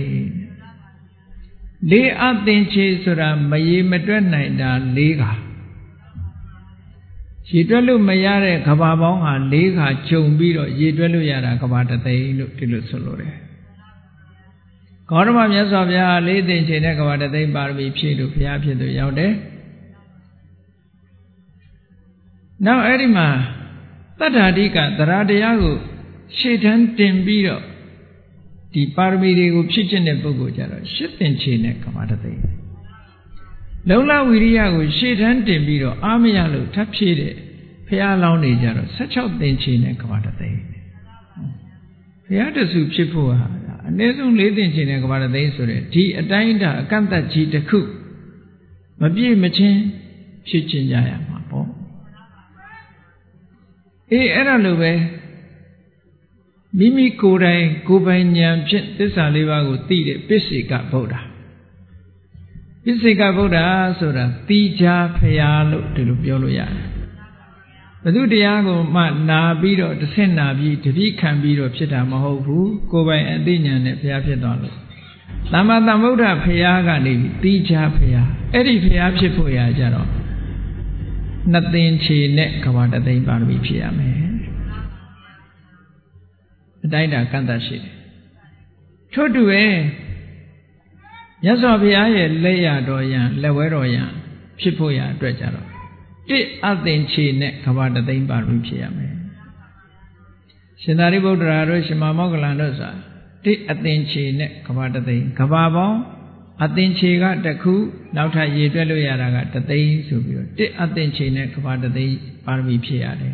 လေးအသင်္ချေဆိုတာမရေမတွက်နိုင်တာ၄ခါရေတွက်လို့မရတဲ့ကဘာပေါင်းဟာ၄ခါခြုံပြီးတော့ရေတွက်လို့ရတာကဘာတသိလို့ဒီလိုဆိုလို့တယ်ဂေါတမမြတ်စွာဘုရားလေးသင်္ချေနဲ့ကဘာတသိပါရမီဖြည့်လို့ဘုရားဖြစ်သူရောက်တယ်နောက်အဲ့ဒီမှာတတ္ထာဓိကသရတရားကိုရှေ့တန်းတင်ပြီးတော့ဒီပါရမီတွေကိုဖြစ်ခြင်းတဲ့ပုဂ္ဂိုလ်ကြတော့ရှစ်သင်္ချေနဲ့ကဘာတသိန်းလုံလဝိရိယကိုရှေ့တန်းတင်ပြီးတော့အားမရလို့ထပ်ဖြည့်တဲ့ဘုရားလောင်းနေကြတော့16သင်္ချေနဲ့ကဘာတသိန်းဘုရားတဆူဖြစ်ဖို့ဟာအနည်းဆုံး4သင်္ချေနဲ့ကဘာတသိန်းဆိုတဲ့ဒီအတိုင်းအတာအကန့်အသတ်ကြီးတစ်ခုမပြည့်မချင်းဖြစ်ခြင်းကြရမှာပေါ့အဲ့ဒါလိုပဲမိမိကိုယ်တိုင်ကိုယ်ပိုင်ဉာဏ်ဖြင့်သစ္စာလေးပါးကိုသိတဲ့ပစ္စေကဗုဒ္ဓပစ္စေကဗုဒ္ဓဆိုတာတိကြဖရာလို့ဒီလိုပြောလို့ရတယ်ဘု து တရားကိုမှနာပြီးတော့တစ်ဆင့်နာပြီးတတိခံပြီးတော့ဖြစ်တာမဟုတ်ဘူးကိုယ်ပိုင်အသိဉာဏ်နဲ့ဘုရားဖြစ်သွားလို့သမ္မာသမ္ဗုဒ္ဓဖရာကနေတိကြဖရာအဲ့ဒီဖရာဖြစ်ဖို့ရကြတော့နှစ်သင်္ချေနဲ့ကဘာတသိန်းပါရမီဖြစ်ရမယ်အတိုင်းတာကန့်သတ်ရှိတယ်ထို့တူပဲမြတ်စွာဘုရားရဲ့လက်ရတော်ယံလက်ဝဲတော်ယံဖြစ်ဖို့ရအတွက်ကြတော့တစ်အသင်္ချေနဲ့ကဘာတသိန်းပါရမီဖြစ်ရမယ်ရှင်သာရိပုတ္တရာတို့ရှင်မမောက္ကလန်တို့ဆိုတာတစ်အသင်္ချေနဲ့ကဘာတသိန်းကဘာပေါင်းအသင်္ချေကတစ်ခုနောက်ထပ်ရေတွက်လို့ရတာကတသိန်းဆိုပြီးတော့တစ်အသင်္ချေနဲ့ကဘာတသိန်းပါရမီဖြစ်ရတယ်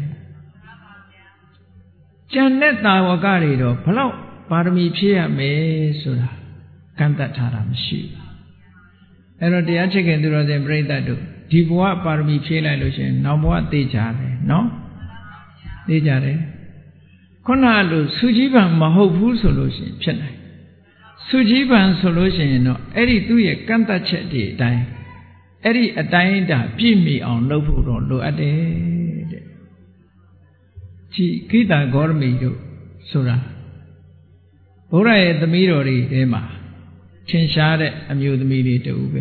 ကျန်တဲ့တာဝကတွေတော့ဘလောက်ပါရမီဖြည့်ရမယ်ဆိုတာကန့်သတ်ထားတာမရှိဘူးအဲ့တော့တရားချစ်ခင်သူတော်စင်ပြိဿတ်တို့ဒီဘဝပါရမီဖြည့်လိုက်လို့ရှိရင်နောက်ဘဝသိကြတယ်နော်သိကြတယ်ခုနလိုစုကြီးပံမဟုတ်ဘူးဆိုလို့ရှိရင်ဖြစ်နိုင်စုကြီးပံဆိုလို့ရှိရင်တော့အဲ့ဒီသူ့ရဲ့ကန့်သတ်ချက်တွေအတိုင်းအဲ့ဒီအတိုင်းတာပြည့်မီအောင်လုပ်ဖို့တော့လိုအပ်တယ်တဲ့ဒီခိတဂေါရမီတို့ဆိုတာဘုရားရဲ့သမီးတော်တွေထဲမှာထင်ရှားတဲ့အမျိုးသမီးတွေတူပဲ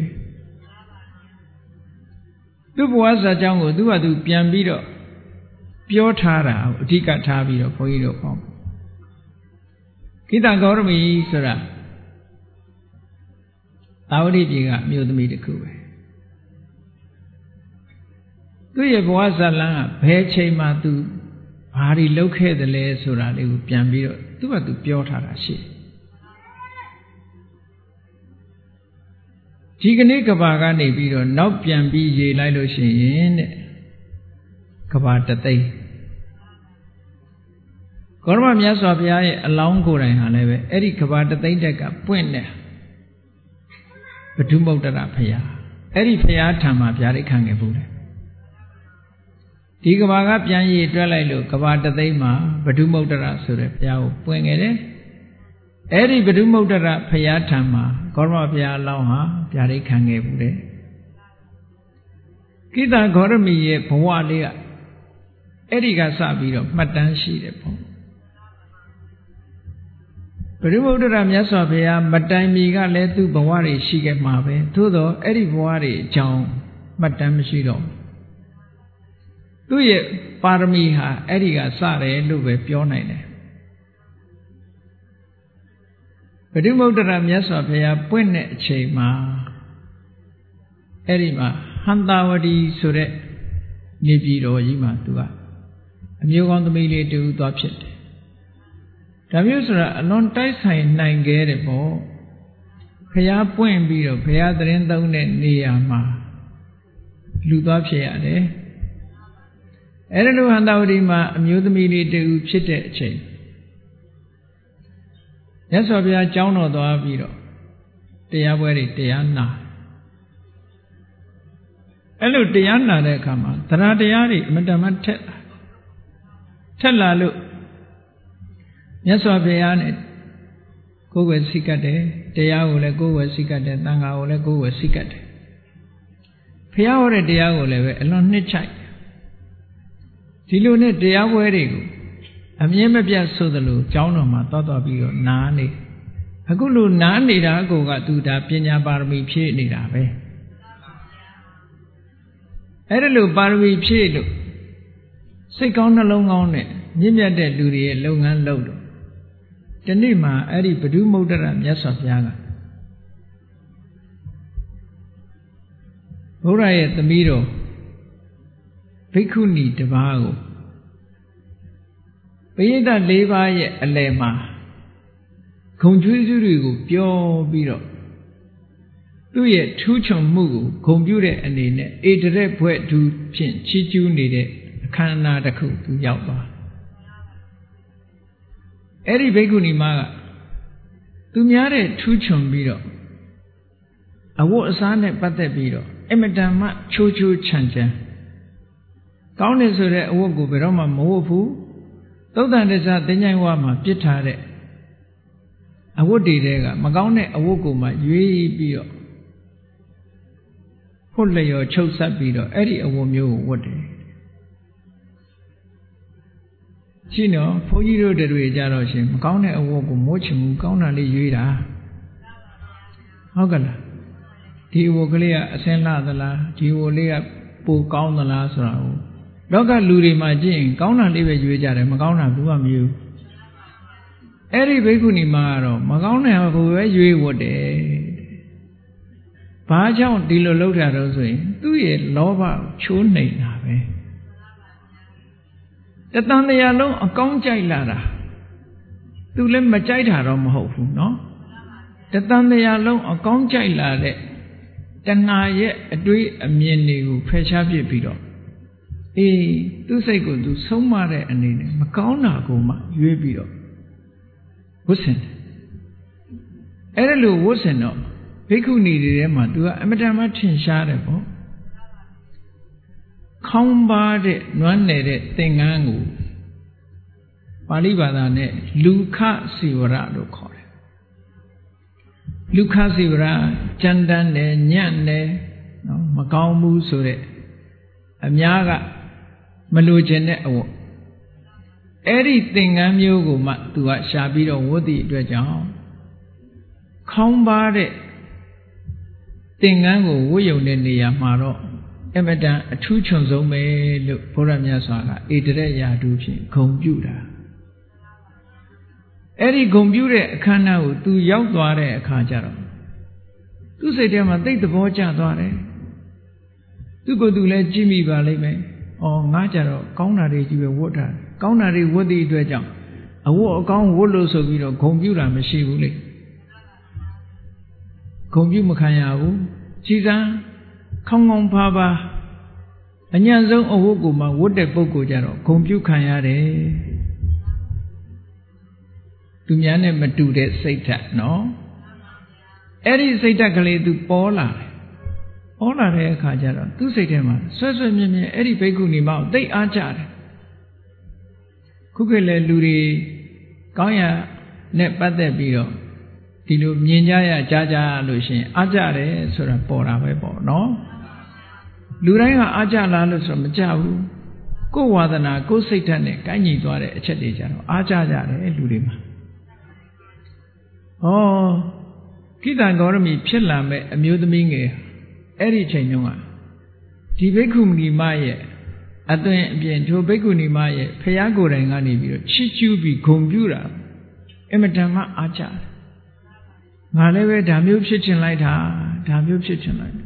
သူ့ဘဝစာကြောင်းကိုသူ့ဟာသူပြန်ပြီးတော့ပြောထားတာအဓိကထားပြီးတော့ဘုန်းကြီးတို့ဟောခိတဂေါရမီဆိုတာသာဝတိပြည်ကအမျိုးသမီးတစ်ခုပဲသူ့ရဲ့ဘဝဇာလန်းကဘယ်ချိန်မှသူဘာတွေလုပ်ခဲ့သလဲဆိုတာလေးကိုပြန်ပြီးတော့သူ့ဘာသူပြောထားတာရှိဒီကနေ့ကဘာကနေပြီးတော့နောက်ပြန်ပြီးရေးလိုက်လို့ရှိရင်တဲ့ကဘာတသိန်းကောရမမြတ်စွာဘုရားရဲ့အလောင်းကိုယ်တိုင်ဟာလည်းပဲအဲ့ဒီကဘာတသိန်းတက်ကပွင့်တဲ့ဘဒုမုတ္တရဘုရားအဲ့ဒီဘုရားထံမှာဗျာဒိတ်ခံခဲ့ဘူးလေဒီကဘာကပြန်ရည်တွက်လိုက်လို့ကဘာတသိန်းမှာဘဒုမုတ္တရဆိုတဲ့ဘုရားကိုပွင့်ခဲ့တယ်အဲ့ဒီဘဒုမုတ္တရဘုရားထံမှာကောရမဘုရားအလောင်းဟာဗျာဒိတ်ခံခဲ့ဘူးလေကိတဂေါရမီရဲ့ဘဝလေးကအဲ့ဒီကစပြီးတော့မှတ်တမ်းရှိတယ်ပေါ့ဘဒုမုတ္တရမြတ်စွာဘုရားမတိုင်မီကလည်းသူ့ဘဝတွေရှိခဲ့မှာပဲသို့တော့အဲ့ဒီဘဝတွေအကြောင်းမှတ်တမ်းမရှိတော့သူ့ရဲ့ပါရမီဟာအဲ့ဒီကစတယ်လို့ပဲပြောနိုင်တယ်ဘဒုမုတ္တရမြတ်စွာဘုရားပွင့်တဲ့အချိန်မှာအဲ့ဒီမှာဟန္တာဝတီဆိုတဲ့နေပြည်တော်ကြီးမှာသူကအမျိုးကောင်းသမီးလေးတူသွားဖြစ်တယ်ဒါမျိုးဆိုတာအလွန်တိုက်ဆိုင်နိုင်ခဲ့တယ်ပေါ့ဘုရားပွင့်ပြီးတော့ဘုရားသတင်းသုံးတဲ့နေရာမှာလူသွားဖြစ်ရတယ်အဲ့ဒါလိုဟန္တာဝတီမှာအမျိုးသမီးလေးတူဖြစ်တဲ့အချိန်မြတ်စွာဘုရားကျောင်းတော်သွားပြီးတော့တရားပွဲတွေတရားနာအဲ့လိုတရားနာတဲ့အခါမှာသရတရားတွေအမတမထက်လာလို့မြတ်စွာဘုရားနဲ့ကိုယ်ဝယ်စိတ်ကတ်တယ်တရားကိုလည်းကိုယ်ဝယ်စိတ်ကတ်တယ်သံဃာကိုလည်းကိုယ်ဝယ်စိတ်ကတ်တယ်ဘုရားဟောတဲ့တရားကိုလည်းပဲအလွန်နှစ်ချိုက်ဒီလိုနဲ့တရားပွဲတွေကိုအမြဲမပြတ်ဆိုသလိုကျောင်းတော်မှာသွားပြီးတော့နားနေအခုလိုနားနေတာကိုကသူဒါပညာပါရမီဖြည့်နေတာပဲအဲ့ဒါလိုပါရမီဖြည့်လို့စိတ်ကောင်းနှလုံးကောင်းနဲ့မြင့်မြတ်တဲ့လူတွေရဲ့လုပ်ငန်းလုပ်လို့ဒီနေ့မှာအဲ့ဒီဘဒုမုတ္တရမြတ်စွာဘုရားကဘုရားရဲ့သမီးတော်ဘိက္ခုနီတစ်ပါးကိုပရိသတ်၄ပါးရဲ့အလယ်မှာဂုံကျွေးစုတွေကိုပြောပြီးတော့သူ့ရဲ့ထူးချွန်မှုကိုဂုံပြုတဲ့အနေနဲ့ဧတရက်ဘွဲ့သူဖြင့်ချီးကျူးနေတဲ့အခမ်းအနားတစ်ခုသူရောက်သွားအဲ့ဒီဘိက္ခုနီမကသူများတဲ့ထူးချွန်ပြီးတော့အဝတ်အစားနဲ့ပတ်သက်ပြီးတော့အမတန်မှချိုးချိုးချမ်းချမ်းကောင်းတယ်ဆိုတဲ့အဝတ်ကိုဘယ်တော့မှမဝတ်ဘူးသုတ်တန်တစ္ဆသင်္ချိုင်းဝါမှာပြစ်ထားတဲ့အဝတ်တွေကမကောင်းတဲ့အဝတ်ကိုမှရွေးပြီးတော့ဖွတ်လျော်ချုပ်ဆက်ပြီးတော့အဲ့ဒီအဝတ်မျိုးကိုဝတ်တယ်ရှိနော်ဘုန်းကြီးတို့တွေကြတော့ရှင်မကောင်းတဲ့အဝတ်ကိုမိုးချင်ဘူးကောင်းတာလေးရွေးတာဟုတ်ကလားဒီအဝတ်ကလေးကအစင်းလှသလားဒီအဝတ်လေးကပိုကောင်းသလားဆိုတာကိုလောကလူတွေမှာကြည့်ရင်ကောင်းတာလေးပဲရွေးကြတယ်မကောင်းတာဘူးမှမရွေးဘူးအဲ့ဒီဘိက္ခုနီမကတော့မကောင်းတဲ့ဘုပဲရွေးဝတ်တယ်ဘာကြောင့်ဒီလိုလုပ်တာတော့ဆိုရင်သူ့ရဲ့လောဘကိုချိုးနှိမ်တာပဲတတန်တရားလုံးအကောင်းကြိုက်လာတာသူလည်းမကြိုက်တာတော့မဟုတ်ဘူးเนาะတတန်တရားလုံးအကောင်းကြိုက်လာတဲ့တဏှာရဲ့အတွေးအမြင်တွေကိုဖယ်ရှားပစ်ပြီးတော့အေးသူ့စိတ်ကိုသူဆုံးမတဲ့အနေနဲ့မကောင်းတာကိုမှရွေးပြီးတော့ဝတ်ဆင်တယ်အဲ့ဒါလို့ဝတ်ဆင်တော့ဘိက္ခုနီတွေထဲမှာသူကအမတန်မှထင်ရှားတယ်ပေါ့ခေါင်းပါတဲ့နွမ်းနယ်တဲ့သင်္ကန်းကိုပါဠိဘာသာနဲ့လူခစီဝရလို့ခေါ်တယ်လူခစီဝရကြမ်းတမ်းတယ်ညံ့တယ်နော်မကောင်းဘူးဆိုတဲ့အများကမလိုချင်တဲ့အဝတ်အဲ့ဒီသင်္ကန်းမျိုးကိုမှသူကရှာပြီးတော့ဝတ်သည့်အတွက်ကြောင့်ခေါင်းပါတဲ့သင်္ကန်းကိုဝတ်ယုံတဲ့နေရာမှာတော့အမတန်အထူးချွန်ဆုံးပဲလို့ဘုရားမြတ်စွာကဧတရက်ရာထူးဖြင့်ဂုံပြုတာအဲ့ဒီဂုံပြုတဲ့အခမ်းအနားကိုသူရောက်သွားတဲ့အခါကျတော့သူ့စိတ်ထဲမှာသိသဘောကျသွားတယ်သူ့ကိုယ်သူလည်းကြည့်မိပါလိမ့်မယ်အော်ငါကြတော့ကောင်းတာတွေကြီးပဲဝတ်တာကောင်းတာတွေဝတ်သည့်အတွက်ကြောင့်အဝတ်အကောင်းဝတ်လို့ဆိုပြီးတော့ဂုံပြုတာမရှိဘူးလေဂုံပြုမခံရဘူးကြည်စံခေါင်းကောင်းဖားဖားအညံ့ဆုံးအဝတ်ကိုမှဝတ်တဲ့ပုဂ္ဂိုလ်ကြတော့ဂုံပြုခံရတယ်သူများနဲ့မတူတဲ့စိတ်ဓာတ်နော်အဲ့ဒီစိတ်ဓာတ်ကလေးသူပေါ်လာတယ်ပေါ်လာတဲ့အခါကျတော့သူ့စိတ်ထဲမှာဆွဲဆွဲမြဲမြဲအဲ့ဒီဘိက္ခုနီမကိုသိအားကြတယ်ခုခေတ်လေလူတွေကောင်းရနဲ့ပတ်သက်ပြီးတော့ဒီလိုမြင်ကြရကြားကြလို့ရှိရင်အားကြတယ်ဆိုတာပေါ်တာပဲပေါ့နော်လူတိုင်းကအားကြလားလို့ဆိုတော့မကြဘူးကိုယ်ဝါဒနာကိုယ်စိတ်ဓာတ်နဲ့ကိုင်းညီသွားတဲ့အချက်တွေကြတော့အားကြကြတယ်လူတွေမှာဩကိတံဂေါရမီဖြစ်လာမဲ့အမျိုးသမီးငယ်အဲ့ဒီအချိန်တုန်းကဒီဘိက္ခုနီမရဲ့အသွင်အပြင်ထိုဘိက္ခုနီမရဲ့ဖျားကိုယ်တိုင်ကနေပြီးတော့ချီးကျူးပြီးဂုဏ်ပြုတာအမတန်မှအားကြတယ်ငါလည်းပဲဒါမျိုးဖြစ်ချင်လိုက်တာဒါမျိုးဖြစ်ချင်လိုက်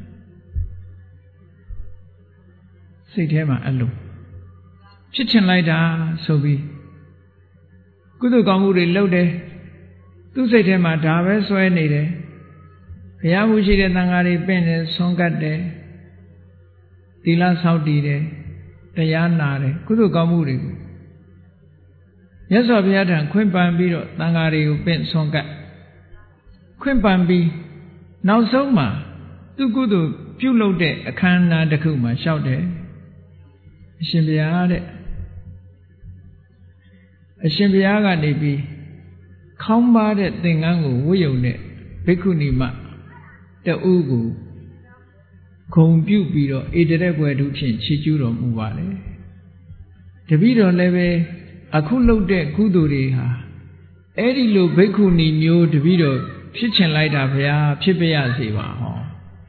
စိတ်ထဲမှာအဲ့လိုဖြစ်ချင်လိုက်တာဆိုပြီးကုသိုလ်ကောင်းမှုတွေလုပ်တယ်သူ့စိတ်ထဲမှာဒါပဲစွဲနေတယ်ဘုရားမှုရှိတဲ့သံဃာတွေပင့်တယ်ဆွမ်းကတ်တယ်သီလဆောက်တည်တယ်တရားနာတယ်ကုသိုလ်ကောင်းမှုတွေကိုမြတ်စွာဘုရားထံခွင့်ပန်ပြီးတော့သံဃာတွေကိုပင့်ဆွမ်းကတ်ခွင့်ပန်ပြီးနောက်ဆုံးမှာသူကုသိုလ်ပြုလုပ်တဲ့အခမ်းအနားတစ်ခုမှာလျှောက်တယ်အရှင်ဘုရားတဲ့အရှင်ဘုရားကနေပြီးခေါင်းပါတဲ့သင်္ကန်းကိုဝတ်ယုံတဲ့ဘိက္ခုနီမတဦးကိုဂုံပြုပြီးတော့ဧတရက်ဘွယ်တို့ဖြင့်ချီးကျူးတော်မူပါတယ်တပည့်တော်လည်းပဲအခုလုပ်တဲ့ကုသိုလ်တွေဟာအဲ့ဒီလိုဘိက္ခုနီမျိုးတပည့်တော်ဖြစ်ချင်လိုက်တာဗျာဖြစ်ပြရစေပါဟော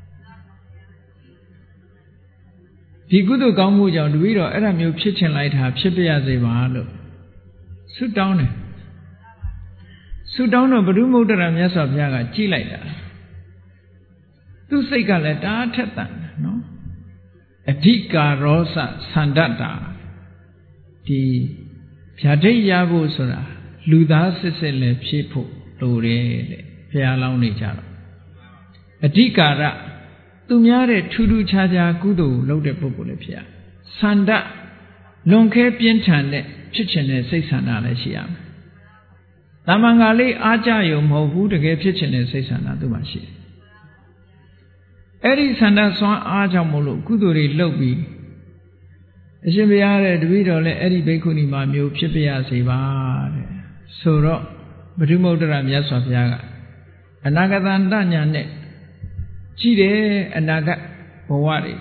ဒီကုသိုလ်ကောင်းမှုကြောင့်တပည့်တော်အဲ့ဒါမျိုးဖြစ်ချင်လိုက်တာဖြစ်ပြရစေပါလို့ဆုတောင်းတယ်ဆုတောင်းတော့ဘုရုမုဒ္ဒရာမြတ်စွာဘုရားကကြည့်လိုက်တာသူ့စိတ်ကလည်းတအားထက်သန်တယ်နော်အဓိကာရောစသန္တတာဒီဗျာဒိတ်ရဖို့ဆိုတာလူသားစစ်စစ်လည်းဖြစ်ဖို့လိုတယ်တဲ့ဘုရားလောင်းနေကြတော့အဓိကာရသူများတဲ့ထူးထူးခြားခြားကုသိုလ်လုပ်တဲ့ပုဂ္ဂိုလ်လည်းဖြစ်ရဆန္ဒလွန်ခဲပြင်းထန်တဲ့ဖြစ်ချင်တဲ့စိတ်ဆန္ဒလည်းရှိရမယ်။တမန်ကလေးအားကြရုံမဟုတ်ဘူးတကယ်ဖြစ်ချင်တဲ့စိတ်ဆန္ဒသူ့မှာရှိတယ်။အဲ့ဒီဆန္ဒစွမ်းအားကြောင့်မို့လို့ကုသိုလ်တွေလုပ်ပြီးအရှင်ဘုရားတဲ့တပည့်တော်လည်းအဲ့ဒီဘိက္ခုနီမမျိုးဖြစ်ပြရစေပါတဲ့ဆိုတော့ပထမုဒ္ဒရာမြတ်စွာဘုရားကအနာဂတန်တညာနဲ့ကြည့်တယ်အနာဂတ်ဘဝတွေ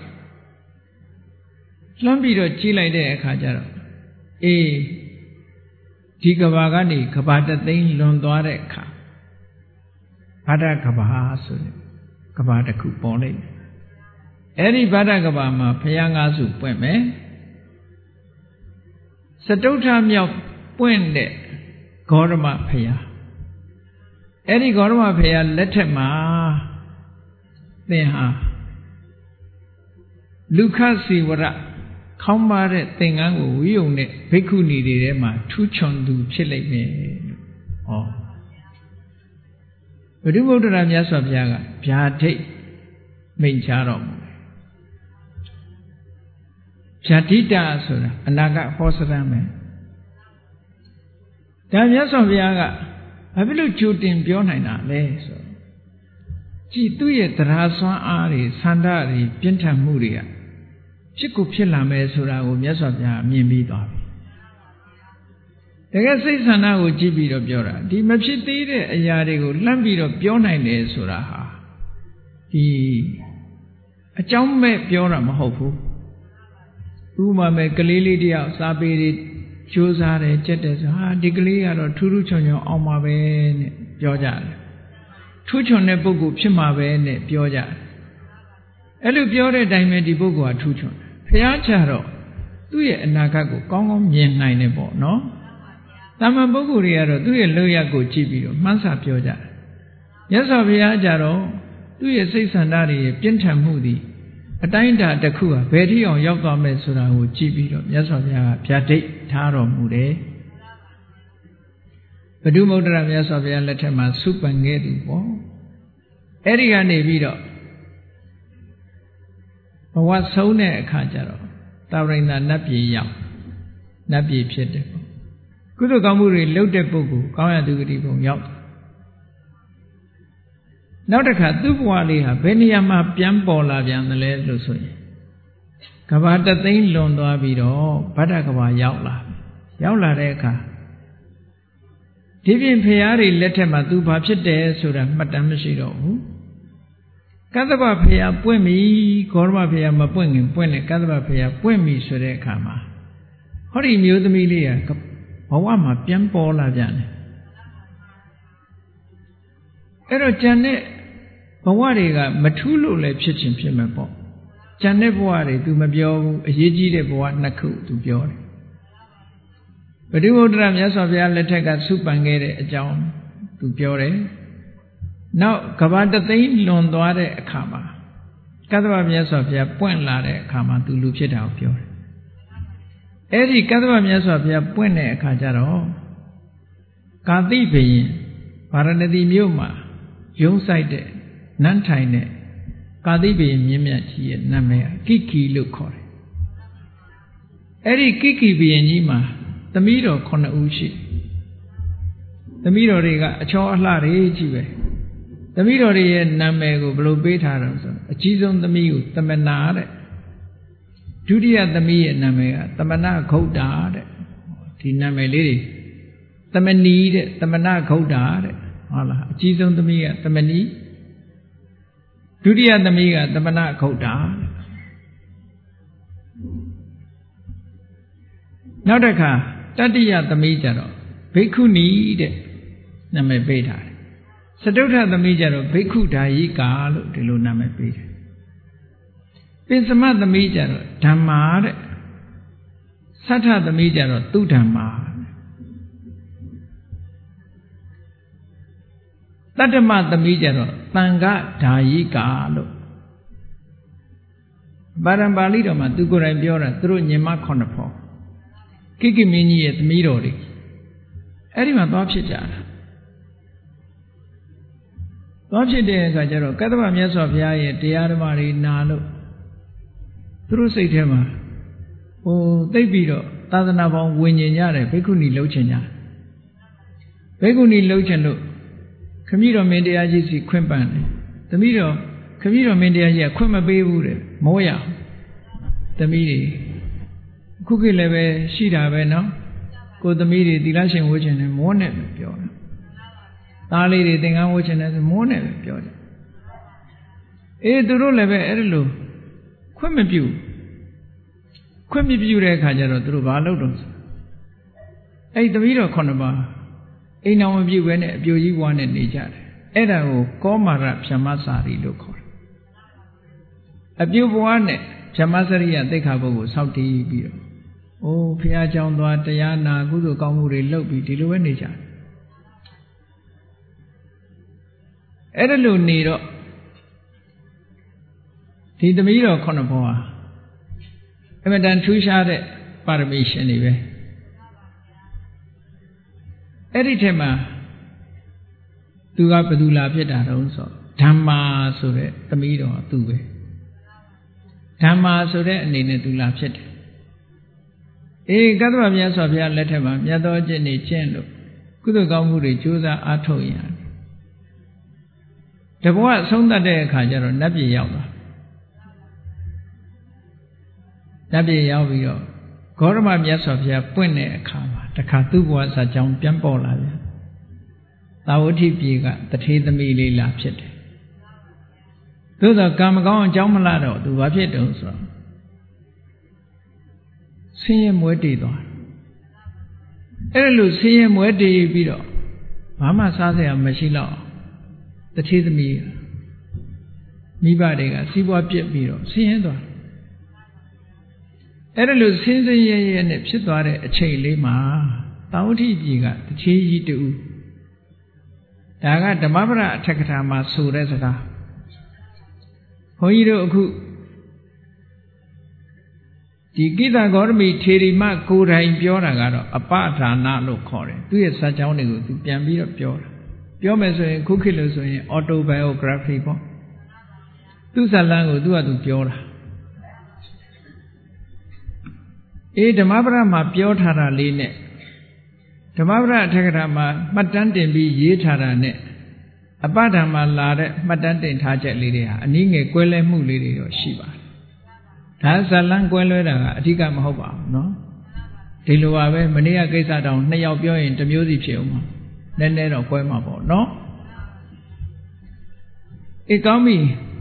လှမ်းပြီးတော့ကြည့်လိုက်တဲ့အခါကျတော့အေးဒီကဘာကနေကဘာတသိန်းလွန်သွားတဲ့အခါဘာဒကဘာဆိုတဲ့ကဘာတစ်ခုပေါ်လိုက်တယ်အဲ့ဒီဘာဒကဘာမှာဘုရားငါးစုပွင့်မယ်စတုထမြောက်ပွင့်တဲ့ဂေါရမဘုရားအဲ့ဒီဂေါရမဘုရားလက်ထက်မှာသင်ဟာလူခစီဝရခေါင်းပါတဲ့သင်္ကန်းကိုဝိယုံတဲ့ဘိက္ခုနီတွေထဲမှာထူးချွန်သူဖြစ်လိမ့်မယ်။ဟောဘုဒ္ဓဗုဒ္ဓရာမြတ်စွာဘုရားကဗျာဒိတ်မိန့်ချတော်မူတယ်။ဗျာဒိတာဆိုတာအနာဂတ်ဟောစရမ်းမယ်။ဒါမြတ်စွာဘုရားကဘာဖြစ်လို့ကြိုတင်ပြောနိုင်တာလဲဆိုကြည်သူ့ရဲ့တရားစွမ်းအားတွေဆန္ဒတွေပြင်းထန်မှုတွေကဖြစ်ကိုဖြစ်လာမယ်ဆိုတာကိုမြတ်စွာဘုရားမြင်ပြီးသွားပြီတကယ်စိတ်ဆန္ဒကိုကြည့်ပြီးတော့ပြောတာဒီမဖြစ်သေးတဲ့အရာတွေကိုလှမ်းပြီးတော့ပြောနိုင်တယ်ဆိုတာဟာဒီအကြောင်းမဲ့ပြောတာမဟုတ်ဘူးဥပမာမဲ့ကလေးလေးတယောက်စာပေတွေကြိုးစားတယ်ကြက်တယ်ဆိုဟာဒီကလေးကတော့ထူးထူးချွန်ချွန်အောင်ပါပဲနဲ့ပြောကြတယ်ထူးချွန်တဲ့ပုဂ္ဂိုလ်ဖြစ်မှာပဲနဲ့ပြောကြတယ်အဲ့လိုပြောတဲ့အတိုင်းပဲဒီပုဂ္ဂိုလ်ကထူးချွန်ဘုရားချတော့သူ့ရဲ့အနာဂတ်ကိုကောင်းကောင်းမြင်နိုင်တယ်ပေါ့နော်တာမန်ပုဂ္ဂိုလ်တွေကတော့သူ့ရဲ့လုပ်ရက်ကိုကြည့်ပြီးတော့မှန်းဆပြောကြတယ်မြတ်စွာဘုရားကြတော့သူ့ရဲ့စိတ်ဆန္ဒတွေရဲ့ပြင်းထန်မှုသည်အတိုင်းအတာတစ်ခုဟာဘယ်ထိအောင်ရောက်သွားမယ်ဆိုတာကိုကြည့်ပြီးတော့မြတ်စွာဘုရားကဗျာဒိတ်ထားတော်မူတယ်ဘုဒ္ဓမုဒ္ဒရာမြတ်စွာဘုရားလက်ထက်မှာစုပန်ခဲ့သူပေါ့အဲ့ဒီကနေပြီးတော့ဘဝဆုံးတဲ့အခါကျတော့တာဝရိန္ဒနတ်ပြည်ရောက်နတ်ပြည်ဖြစ်တယ်ပေါ့ကုသိုလ်ကောင်းမှုတွေလုပ်တဲ့ပုဂ္ဂိုလ်ကောင်းရသူဂတိဘုံရောက်နောက်တစ်ခါသူ့ဘဝလေးဟာဘယ်နေရာမှာပြန်ပေါ်လာပြန်တယ်လဲလို့ဆိုရင်ကဘာတသိန်းလွန်သွားပြီးတော့ဗဒ္ဒကဘာရောက်လာတဲ့အခါဒီပြင်ဖရာတွေလက်ထက်မှာသူဘာဖြစ်တယ်ဆိုတာမှတ်တမ်းမရှိတော့ဘူးကသဗ္ဗဖရာပွင့်ပြီဂေါရမဖရာမပွင့်ခင်ပွင့်တယ်ကသဗ္ဗဖရာပွင့်ပြီဆိုတဲ့အခါမှာဟောဒီမျိုးသမီးလေးကဘဝမှာပြန်ပေါ်လာပြန်တယ်အဲ့တော့ကျန်တဲ့ဘဝတွေကမထူးလို့လည်းဖြစ်ချင်းဖြစ်မှာပေါ့ကျန်တဲ့ဘဝတွေ तू မပြောဘူးအရေးကြီးတဲ့ဘဝနှစ်ခု तू ပြောတယ်ဘုဒ္ဓဗုဒ္ဓရာမြတ်စွာဘုရားလက်ထက်ကစုပန်ခဲ့တဲ့အကြောင်း तू ပြောတယ်နောက်ကဘာတသိန်းလွန်သွားတဲ့အခါမှာကသဗ္ဗမြတ်စွာဘုရားပွင့်လာတဲ့အခါမှာ तू လူဖြစ်တာကိုပြောတယ်အဲ့ဒီကသဗ္ဗမြတ်စွာဘုရားပွင့်တဲ့အခါကျတော့ကာတိဘုရင်ဗာရဏသီမြို့မှာရုံးဆိုင်တဲ့နန်းထိုင်တဲ့ကာတိဘုရင်မြင့်မြတ်ကြီးရဲ့နာမည်ကိကိလို့ခေါ်တယ်အဲ့ဒီကိကိဘုရင်ကြီးမှာသမီးတော်9ဦးရှိသမီးတော်တွေကအချောအလှတွေကြီးပဲသမီးတော်တွေရဲ့နာမည်ကိုဘယ်လိုပေးထားတော့ဆိုအကြီးဆုံးသမီးကိုသမနာတဲ့ဒုတိယသမီးရဲ့နာမည်ကသမနာဂௌတာတဲ့ဒီနာမည်လေးတွေသမဏီတဲ့သမနာဂௌတာတဲ့ဟုတ်လားအကြီးဆုံးသမီးကသမဏီဒုတိယသမီးကသမနာဂௌတာနောက်တစ်ခါတတိယသမီးကျတော့ဘိက္ခုနီတဲ့နာမည်ပေးထားတယ်စတုထသမီးကျတော့ဘိက္ခုဒါယိကာလို့ဒီလိုနာမည်ပေးတယ်ပင်စမသမီးကျတော့ဓမ္မာတဲ့သတ္ထသမီးကျတော့သူဓမ္မာတတ္တမသမီးကျတော့သံဃဒါယိကာလို့ပါရံပါဠိတော်မှာသူကိုယ်တိုင်ပြောတာသူတို့ညီမ9ဖော်ကိကိမင်းကြီးရဲ့သမီးတော်တွေအဲ့ဒီမှာသွားဖြစ်ကြတာသွားဖြစ်တဲ့အခါကျတော့ကတ္တဗမြတ်စွာဘုရားရဲ့တရားဓမ္မတွေနာလို့သူတို့စိတ်ထဲမှာသိပြီးတော့သာသနာပေါင်းဝင်ញင်ကြတယ်ဘိက္ခုနီလှုပ်ချင်ကြဘိက္ခုနီလှုပ်ချင်လို့ခမည်းတော်မင်းတရားကြီးစီခွင့်ပန်တယ်သမီးတော်ခမည်းတော်မင်းတရားကြီးကခွင့်မပေးဘူးတဲ့မောရသမီးတွေအခုခေတ်လည်းပဲရှိတာပဲနော်ကိုသမီးတွေသီလရှင်ဝှချင်တယ်မောနဲ့ပဲပြောတယ်သားလေးတွေသင်္ကန်းဝှချင်တယ်ဆိုမောနဲ့ပဲပြောတယ်သူတို့လည်းပဲအဲ့ဒါလို့ခွင့်မပြုတဲ့အခါကျတော့သူတို့ဘာလုပ်တော့အဲ့သမီးတော်9ပါးအိမ်တော်မပြုတ်ပဲနဲ့အပြိုကြီးဘွားနဲ့နေကြတယ်အဲ့ဒါကိုကောမာရဖြမစာရီလို့ခေါ်တယ်အပြိုဘွားနဲ့ဖြမစရိယသိက္ခာပုဒ်ကိုစောင့်တည်ပြီးတော့ဘုရားကျောင်းသွားတရားနာကုသိုလ်ကောင်းမှုတွေလုပ်ပြီးဒီလိုပဲနေကြတယ်အဲ့ဒါလို့နေတော့ဒီသမီးတော်9ပါးဟာအမတန်ထူးခြားတဲ့ပါရမီရှင်တွေပဲအဲ့ဒီထဲမှာသူကဘယ်သူလာဖြစ်တာတုံးဆိုဓမ္မာဆိုတဲ့သမီးတော်သူပဲဓမ္မာဆိုတဲ့အနေနဲ့သူလာဖြစ်တယ်ကတ္တဗမြတ်စွာဘုရားလက်ထက်မှာမြတ်သောကျင့်နေကျင့်လို့ကုသိုလ်ကောင်းမှုတွေကြိုးစားအားထုတ်ရတယ်တဘဝဆုံးတတ်တဲ့အခါကျတော့နတ်ပြည်ရောက်တာနတ်ပြည်ရောက်ပြီးတော့ဂေါရမမြတ်စွာဘုရားပွင့်တဲ့အခါမှာတခါသူ့ဘဝဇာကြောင်းပြန်ပေါ်လာပြန်သာဝတိပြည်ကတထေးသမီးလေးလာဖြစ်တယ်သို့သောကံမကောင်းအကြောင်းမလာတော့သူဘာဖြစ်တုံးဆိုတော့ဆင်းရဲမွဲတေသွားအဲ့လိုဆင်းရဲမွဲတေပြီးတော့ဘာမှစားစရာမရှိတော့တထေးသမီးမိဘတွေကစီးပွားပြက်ပြီးတော့ဆင်းရဲသွားအဲ့လိုဆင်းရဲရဲနဲ့ဖြစ်သွားတဲ့အချိန်လေးမှာသာဝတိပြည်ကတထေးကြီးတူဒါကဓမ္မပဒအထက်ကထာမှာဆိုတဲ့စကားဘုန်းကြီးတို့အခုဒီကိတ္တဂေါရမီထေရီမကိုယ်တိုင်ပြောတာကတော့အပဌာနလို့ခေါ်တယ်သူရဲ့ဇာတ်ကြောင်းတွေကိုသူပြန်ပြီးတော့ပြောမယ်ဆိုရင်ခုခေတ်လို့ဆိုရင် autobiography ပေါ့သူဇာတ်လမ်းကိုသူကသူပြောတာဓမ္မပဒမှာပြောထားတာလေးနဲ့ဓမ္မပဒအထက်ကထာမှာမှတ်တမ်းတင်ပြီးရေးထားတာနဲ့အပဌာန်မှာလာတဲ့မှတ်တမ်းတင်ထားချက်လေးတွေဟာအနည်းငယ်ကွဲလဲမှုလေးတွေတော့ရှိပါတယ်ဒါဇာတ်လမ်းကွဲလွဲတာကအဓိကမဟုတ်ပါဘူးနော်ဒီလိုပါပဲမနေ့ကကိစ္စတောင်2ယောက်ပြောရင်တစ်မျိုးစီဖြစ်အောင်ပါနည်းနည်းတော့ကွဲမှာပေါ့နော်ကောင်းပြီ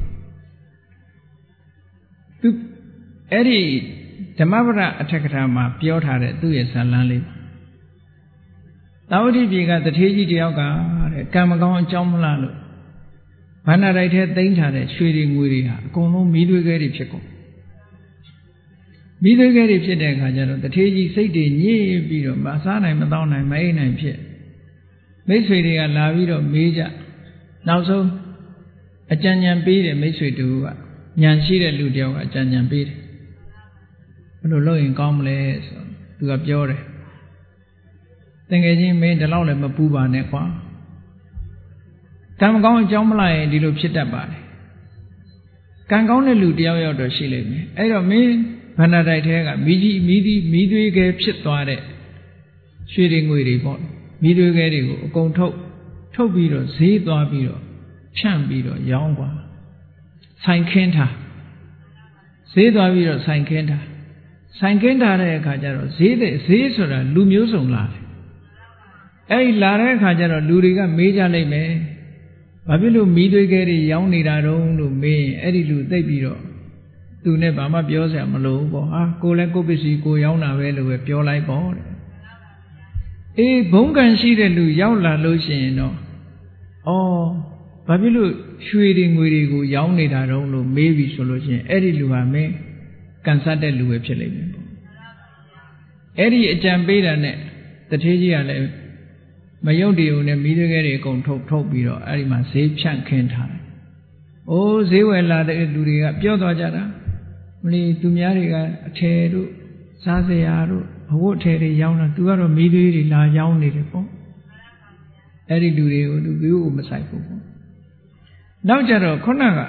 သူအဲ့ဒီဓမ္မပဒအထက်ကထာမှာပြောထားတဲ့သူ့ရဲ့ဇာတ်လမ်းလေးသာဝတိပြည်ကတထေးကြီးတယောက်ကတဲ့ကံမကောင်းအကြောင်းမလားလို့ဘန္နာတိုက်ထဲသိမ်းထားတဲ့ရွှေတွေငွေတွေဟာအကုန်လုံးမီးသွေးခဲတွေဖြစ်ကုန်မိသွေးခဲတွေဖြစ်တဲ့အခါကျတော့တထေးကြီးစိတ်တွေညစ်ပြီးတော့မစားနိုင်မသောနိုင်မအိပ်နိုင်ဖြစ်မိတ်ဆွေတွေကလာပြီးတော့မေးကြနောက်ဆုံးအကြံဉာဏ်ပေးတယ်မိတ်ဆွေတူကဉာဏ်ရှိတဲ့လူတယောက်ကအကြံဉာဏ်ပေးတယ်ဘယ်လိုလုပ်ရင်ကောင်းမလဲဆိုသူကပြောတယ်တကယ်ချင်းမင်းဒီလောက်လည်းမပူပါနဲ့ကွာကံမကောင်းအကြောင်းမလိုက်ရင်ဒီလိုဖြစ်တတ်ပါတယ်ကံကောင်းတဲ့လူတယောက်တော့ရှိလိမ့်မယ်အဲ့တော့မင်းဘန္နာတိုက်ထဲကမိသွေးခဲဖြစ်သွားတဲ့ရွှေတွေငွေတွေပေါ့မိသွေးခဲတွေကိုအကုန်ထုတ်ပြီးတော့ဈေးသွားပြီးတော့ဖြန့်ပြီးတော့ရောင်းกว่าဆိုင်ခင်းထားဈေးသွားပြီးတော့ဆိုင်ခင်းထားတဲ့အခါကျတော့ဈေးဆိုတာလူမျိုးစုံလာတယ်အဲ့ဒီလာတဲ့အခါကျတော့လူတွေကမေးကြလိမ့်မယ်ဘာဖြစ်လို့မိသွေးခဲတွေရောင်းနေတာတုံးလို့မေးရင်အဲ့ဒီလူသိပ်ပြီးတော့သူနဲ့ဘာမှပြောစရာမလိုဘူးပေါ့ဟာကိုလည်းကိုပစ္စည်းကိုရောင်းတာပဲလို့ပဲပြောလိုက်ပေါ့တဲ့ဘုံကံရှိတဲ့လူရောက်လာလို့ရှိရင်တော့ဘာဖြစ်လို့ရွှေတွေငွေတွေကိုရောင်းနေတာတုံးလို့မေးပြီဆိုလို့ရှိရင်အဲ့ဒီလူဟာမင်းကန်ဆတ်တဲ့လူပဲဖြစ်လိမ့်မယ်ပေါ့အဲ့ဒီအကြံပေးတာနဲ့တထေးကြီးကလည်းမယုံတည်ုံနဲ့မိသွေးခဲတွေအကုန်ထုတ်ပြီးတော့အဲ့ဒီမှာဈေးဖြန့်ခင်းထားတယ်ဈေးဝယ်လာတဲ့လူတွေကပြောသွားကြတာမလီသူများတွေကအထည်တို့စားစရာတို့အဝတ်အထည်တွေရောင်းတာသူကတော့မိသွေးတွေလာရောင်းနေတယ်ပေါ့အဲ့ဒီလူတွေကိုသူဘယ်ကိုမဆိုင်ဘူးပေါ့နောက်ကြတော့ခုနက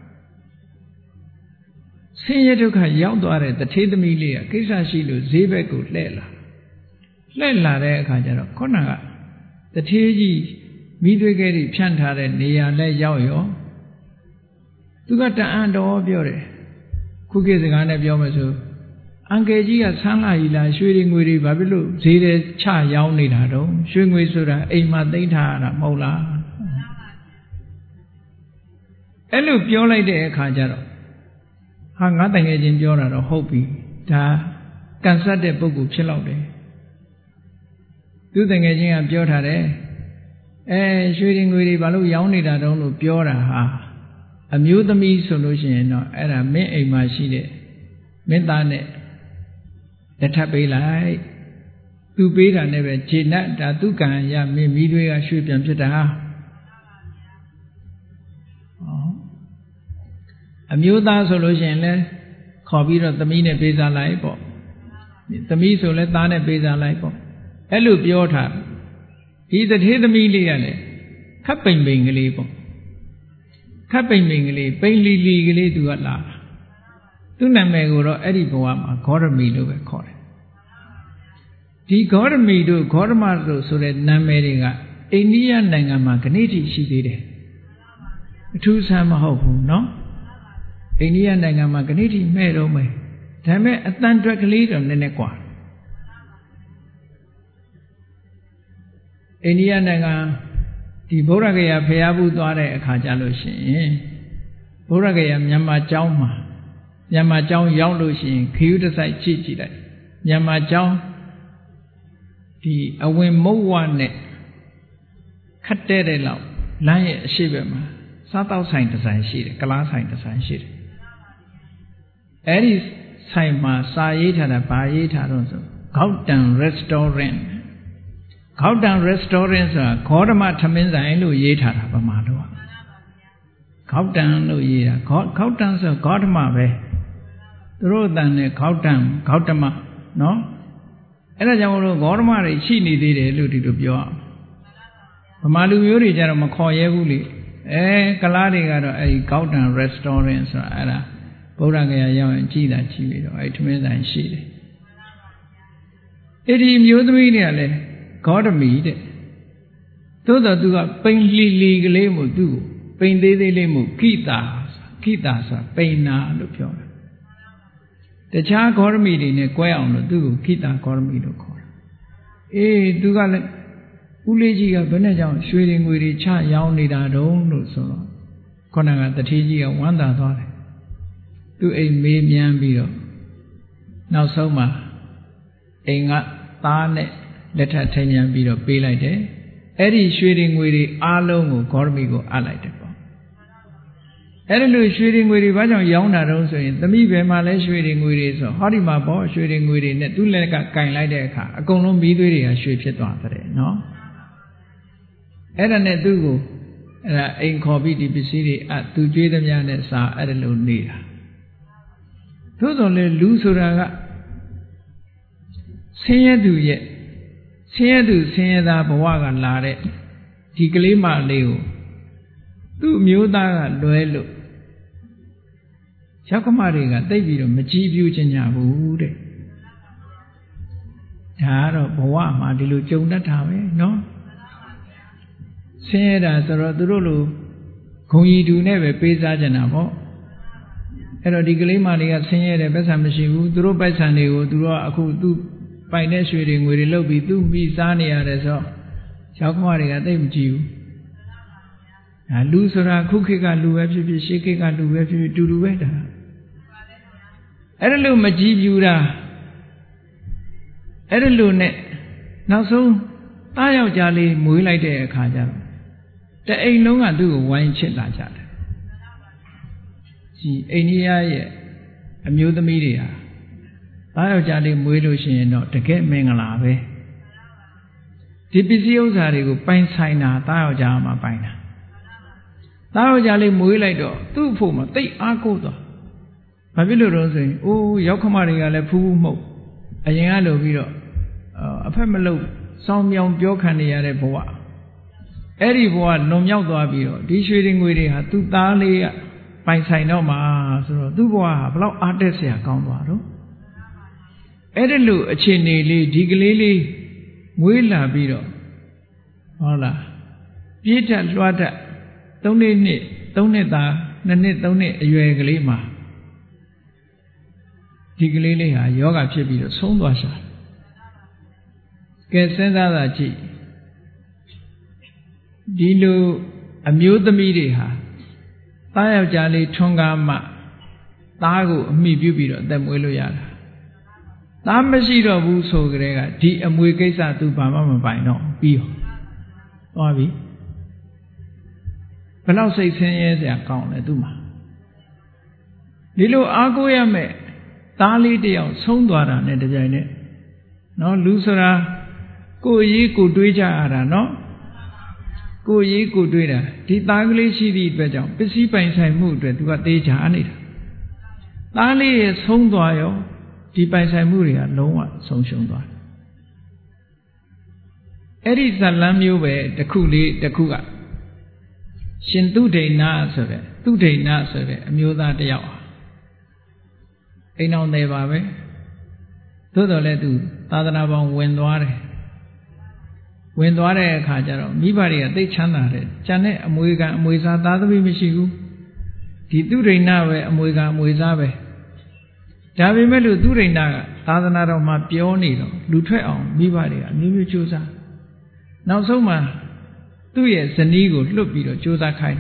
ဆင်းရဲဒုက္ခရောက်သွားတဲ့တထေးသမီးလေးကကိစ္စရှိလို့ဈေးဘက်ကိုလှည့်လာတဲ့အခါကျတော့ခုနကတထေးကြီးမိသွေးကလေးဖြန့်ထားတဲ့နေရာလဲရောက်ရောသူကတအံ့တော်ပြောတယ်ခုခေတ်စကားနဲ့ပြောမယ်ဆိုအန်ကယ်ကြီးကဆန်းလာကြီးလားရွှေတွေငွေတွေဘာဖြစ်လို့ဈေးထဲချရောင်းနေတာတော့ရွှေငွေဆိုတာအိမ်မှာသိမ်းထားရတာမဟုတ်လားအဲ့လိုပြောလိုက်တဲ့အခါကျတော့ဟာငါတငယ်ချင်းပြောတာတော့ဟုတ်ပြီဒါကန်ဆက်တဲ့ပုဂ္ဂိုလ်ဖြစ်တော့တယ်သူတငယ်ချင်းကပြောထားတယ်ရွှေတွေငွေတွေဘာလို့ရောင်းနေတာတုံးလို့ပြောတာဟာအမျိုးသမီးဆိုလို့ရှိရင်တော့အဲ့ဒါမင်းအိမ်မှာရှိတဲ့မင်းသားနဲ့လက်ထပ်ပေးလိုက်သူပေးတာနဲ့ပဲခြေနဲ့ဒါသူကံရမင်းမိတွေကရွှေပြန်ဖြစ်တာအမျိုးသားဆိုလို့ရှိရင်လဲခေါ်ပြီးတော့သမီးနဲ့ပေးစားလိုက်ပေါ့သမီးဆိုလဲသားနဲ့ပေးစားလိုက်ပေါ့အဲ့လိုပြောထားဒီတထေးသမီးလေးကလည်းခပ်ပိန်ပိန်ကလေးပေါ့ခပ်ပိန်ပိန်ကလေးပိန်လီလီကလေးသူကလာသူ့နာမည်ကိုတော့အဲ့ဒီဘဝမှာဂေါရမီလို့ပဲခေါ်တယ်ဒီဂေါရမီတို့ဂေါရမတို့ဆိုတဲ့နာမည်တွေကအိန္ဒိယနိုင်ငံမှာခဏတိရှိသေးတယ်အထူးဆန်းမဟုတ်ဘူးเนาะအိန္ဒိယနိုင်ငံမှာခဏတိမဲ့တော့မယ်ဒါပေမဲ့အတန်တွက်ကလေးတော့နည်းနည်းกว่าအိန္ဒိယနိုင်ငံဒီဗုဒ္ဓဂယာဖျားဘူးသွားတဲ့အခါကျလို့ရှိရင်ဗုဒ္ဓဂယာမြန်မာကျောင်းမှာမြန်မာကျောင်းရောက်လို့ရှိရင်ခရုတစိုက်ကြည့်လိုက်မြန်မာကျောင်းဒီအဝင်မုတ်ဝနဲ့ခတ်တဲ့လောက်လမ်းရဲ့အရှိဘက်မှာစားတောက်ဆိုင်တစ်ဆိုင်ရှိတယ်ကလားဆိုင်တစ်ဆိုင်ရှိတယ်အဲ့ဒီဆိုင်မှာစာရေးထားတာဗာရေးထားတော့ဆိုဂေါတံ restaurant ဂေါတံ restaurant ဆိုတာဂေါတမထမင်းဆိုင်လို့ရေးထားတာဗမာတို့ကဂေါတံလို့ရေးတာဂေါတံဆိုဂေါတမပဲသူတို့အတန်နဲ့ဂေါတံဂေါတမနော်အဲ့ဒါကြောင့်မလို့ဂေါတမတွေရှိနေသေးတယ်လို့ဒီလိုပြောဗမာလူမျိုးတွေကြတော့မခေါ်ရဲဘူးလေကလားတွေကတော့အဲ့ဒီဂေါတံ restaurant ဆိုတာအဲ့ဒါဗုဒ္ဓဂယာရောက်ရင်ကြည်တာကြည့်ပြီးတော့အဲ့ထမင်းဆိုင်ရှိတယ်အဲ့ဒီမျိုးသမီးတွေကလည်းဂေါတမီတဲ့သို့တော်သူကပိန်လီလီကလေးမို့သူ့ကိုပိန်သေးသေးလေးမို့ခိတာဆိုတာပိန်နာလို့ပြောတယ်တခြားဂေါတမီတွေနဲ့꿰အောင်လို့သူ့ကိုခိတာဂေါတမီလို့ခေါ်တယ်သူကလည်းဦးလေးကြီးကဘယ်နဲ့ကြောင့်ရွှေတွေငွေတွေချရောင်းနေတာတုံးလို့ဆိုတော့ခေါင်းကတထေးကြီးကဝမ်းသာသွားတယ်သူ့အိမ်မေးမြန်းပြီးတော့နောက်ဆုံးမှာအိမ်ကသားနဲ့လက်ထပ်ထိန်ပြန်ပြီးတော့ပေးလိုက်တယ်အဲ့ဒီရွှေတွေငွေတွေအားလုံးကိုဂေါရမီကိုအပ်လိုက်တယ်ပေါ့အဲ့ဒီလိုရွှေတွေငွေတွေဘာကြောင့်ရောင်းတာတုံးဆိုရင်သမီးဘယ်မှာလဲရွှေတွေငွေတွေဆိုဟောဒီမှာပေါ့ရွှေတွေငွေတွေနဲ့သူ့လက်ကကင်လိုက်တဲ့အခါအကုန်လုံးမီးသွေးတွေကရွှေဖြစ်သွားတယ်နော်အဲ့ဒါနဲ့သူ့ကိုအဲ့ဒါအိမ်ခေါ်ပြီးဒီပစ္စည်းတွေသူကြွေးသမျှနဲ့စာအဲ့ဒါလိုနေတာသို့တော်လေလူဆိုတာကဆင်းရဲသူရဲ့ဆင်းရဲသားဘဝကလာတဲ့ဒီကလေးမလေးကိုသူ့အမျိုးသားကလွဲလို့ရောက်ကမတွေကတိတ်ပြီးတော့မကြည်ပြူခြင်းညာဘူးတဲ့ဒါကတော့ဘဝမှာဒီလိုကြုံတတ်တာပဲเนาะဆင်းရဲတာဆိုတော့သူတို့လိုဂုံရီတူနဲ့ပဲပေးစားကြတာပေါ့အဲ့တော့ဒီကလေးမလေးကဆင်းရဲတယ်ပတ်စံမရှိဘူးသူတို့ပိုက်ဆံတွေကိုသူတို့ကအခုသူပိုင်တဲ့ရွှေတွေငွေတွေလုတ်ပြီးသူမိစားနေရတယ်ဆိုရောက်ကမတွေကသိမကြည့်ဘူးလူဆိုတာခုခေတ်ကလူပဲဖြစ်ဖြစ်ရှေးခေတ်ကလူပဲဖြစ်ဖြစ်တူတူပဲဒါအဲ့ဒါလို့မကြည့်ပြူတာအဲ့ဒါလို့နဲ့နောက်ဆုံးသားယောက်ျားလေးမွေးလိုက်တဲ့အခါကျတော့တအိမ်လုံးကသူ့ကိုဝိုင်းချစ်လာကြတယ်ဒီအိန္ဒိယရဲ့အမျိုးသမီးတွေဟာသားယောက်ျားလေးမွေးလို့ရှိရင်တော့တကယ်မင်္ဂလာပဲဒီပစ္စည်းဥစ္စာတွေကိုပိုင်ဆိုင်တာသားယောက်ျားမှပိုင်တာသားယောက်ျားလေးမွေးလိုက်တော့သူ့အဖို့မှာတိတ်အားကိုးသွားဘာဖြစ်လို့တော့ဆိုရင်ရောက်ခမတွေကလည်းဖူးဖူးမှုတ်အရင်ကလိုပြီးတော့အဖက်မလို့စောင်းမြောင်ပြောခံနေရတဲ့ဘဝ Eri bua no miao doa biro, di shooting with it, tu tali, by sign of ma, so do boa, blow artesia convaro. Edilu, a chinili, diglili, willa biro. Hola. Peter Luata, don't need da, none don't need a glima. Diglili, yoga chibiro, son washa. Get sent out a chi. Dilu, a mute the media. Taya Jali Chongama, Tago, me bubiro, them willoyada. Tamashiro Wuso Grega, Di Amuikesa to Bama by no, Bio. Bobby. But I'll say 10 years I count a duma. Lilo Agoyame, Tali Deo, Sondwara, Nedajane. No, Lucera, go ye could do each other, no? Go ye could do it. The Tagli Shidi Bejo, Pissy Pines I moved to what they janit. Tali is Sondwayo, the Pines I moved, no one, so Shondwa. Eddie Salamu, the Kuli, the Kuga. Shin 2 day Nasare, 2 day Nasare, a muda de yawa. Ain't on the babe. Todo le do, Tadanabon Wendware. Wendware Kajaro, Mibari, they chanare, Janet, Amuiga, Muiza, Tadabi Mishigu. The 2 day Nave, Amuiga, Muizabe. Javi Melu 2 day Naga, Tadanaro Mapionido, Lutreo, Mibari, Nibu Chusa. Now so ma. 2 years an eagle look below Josa kind.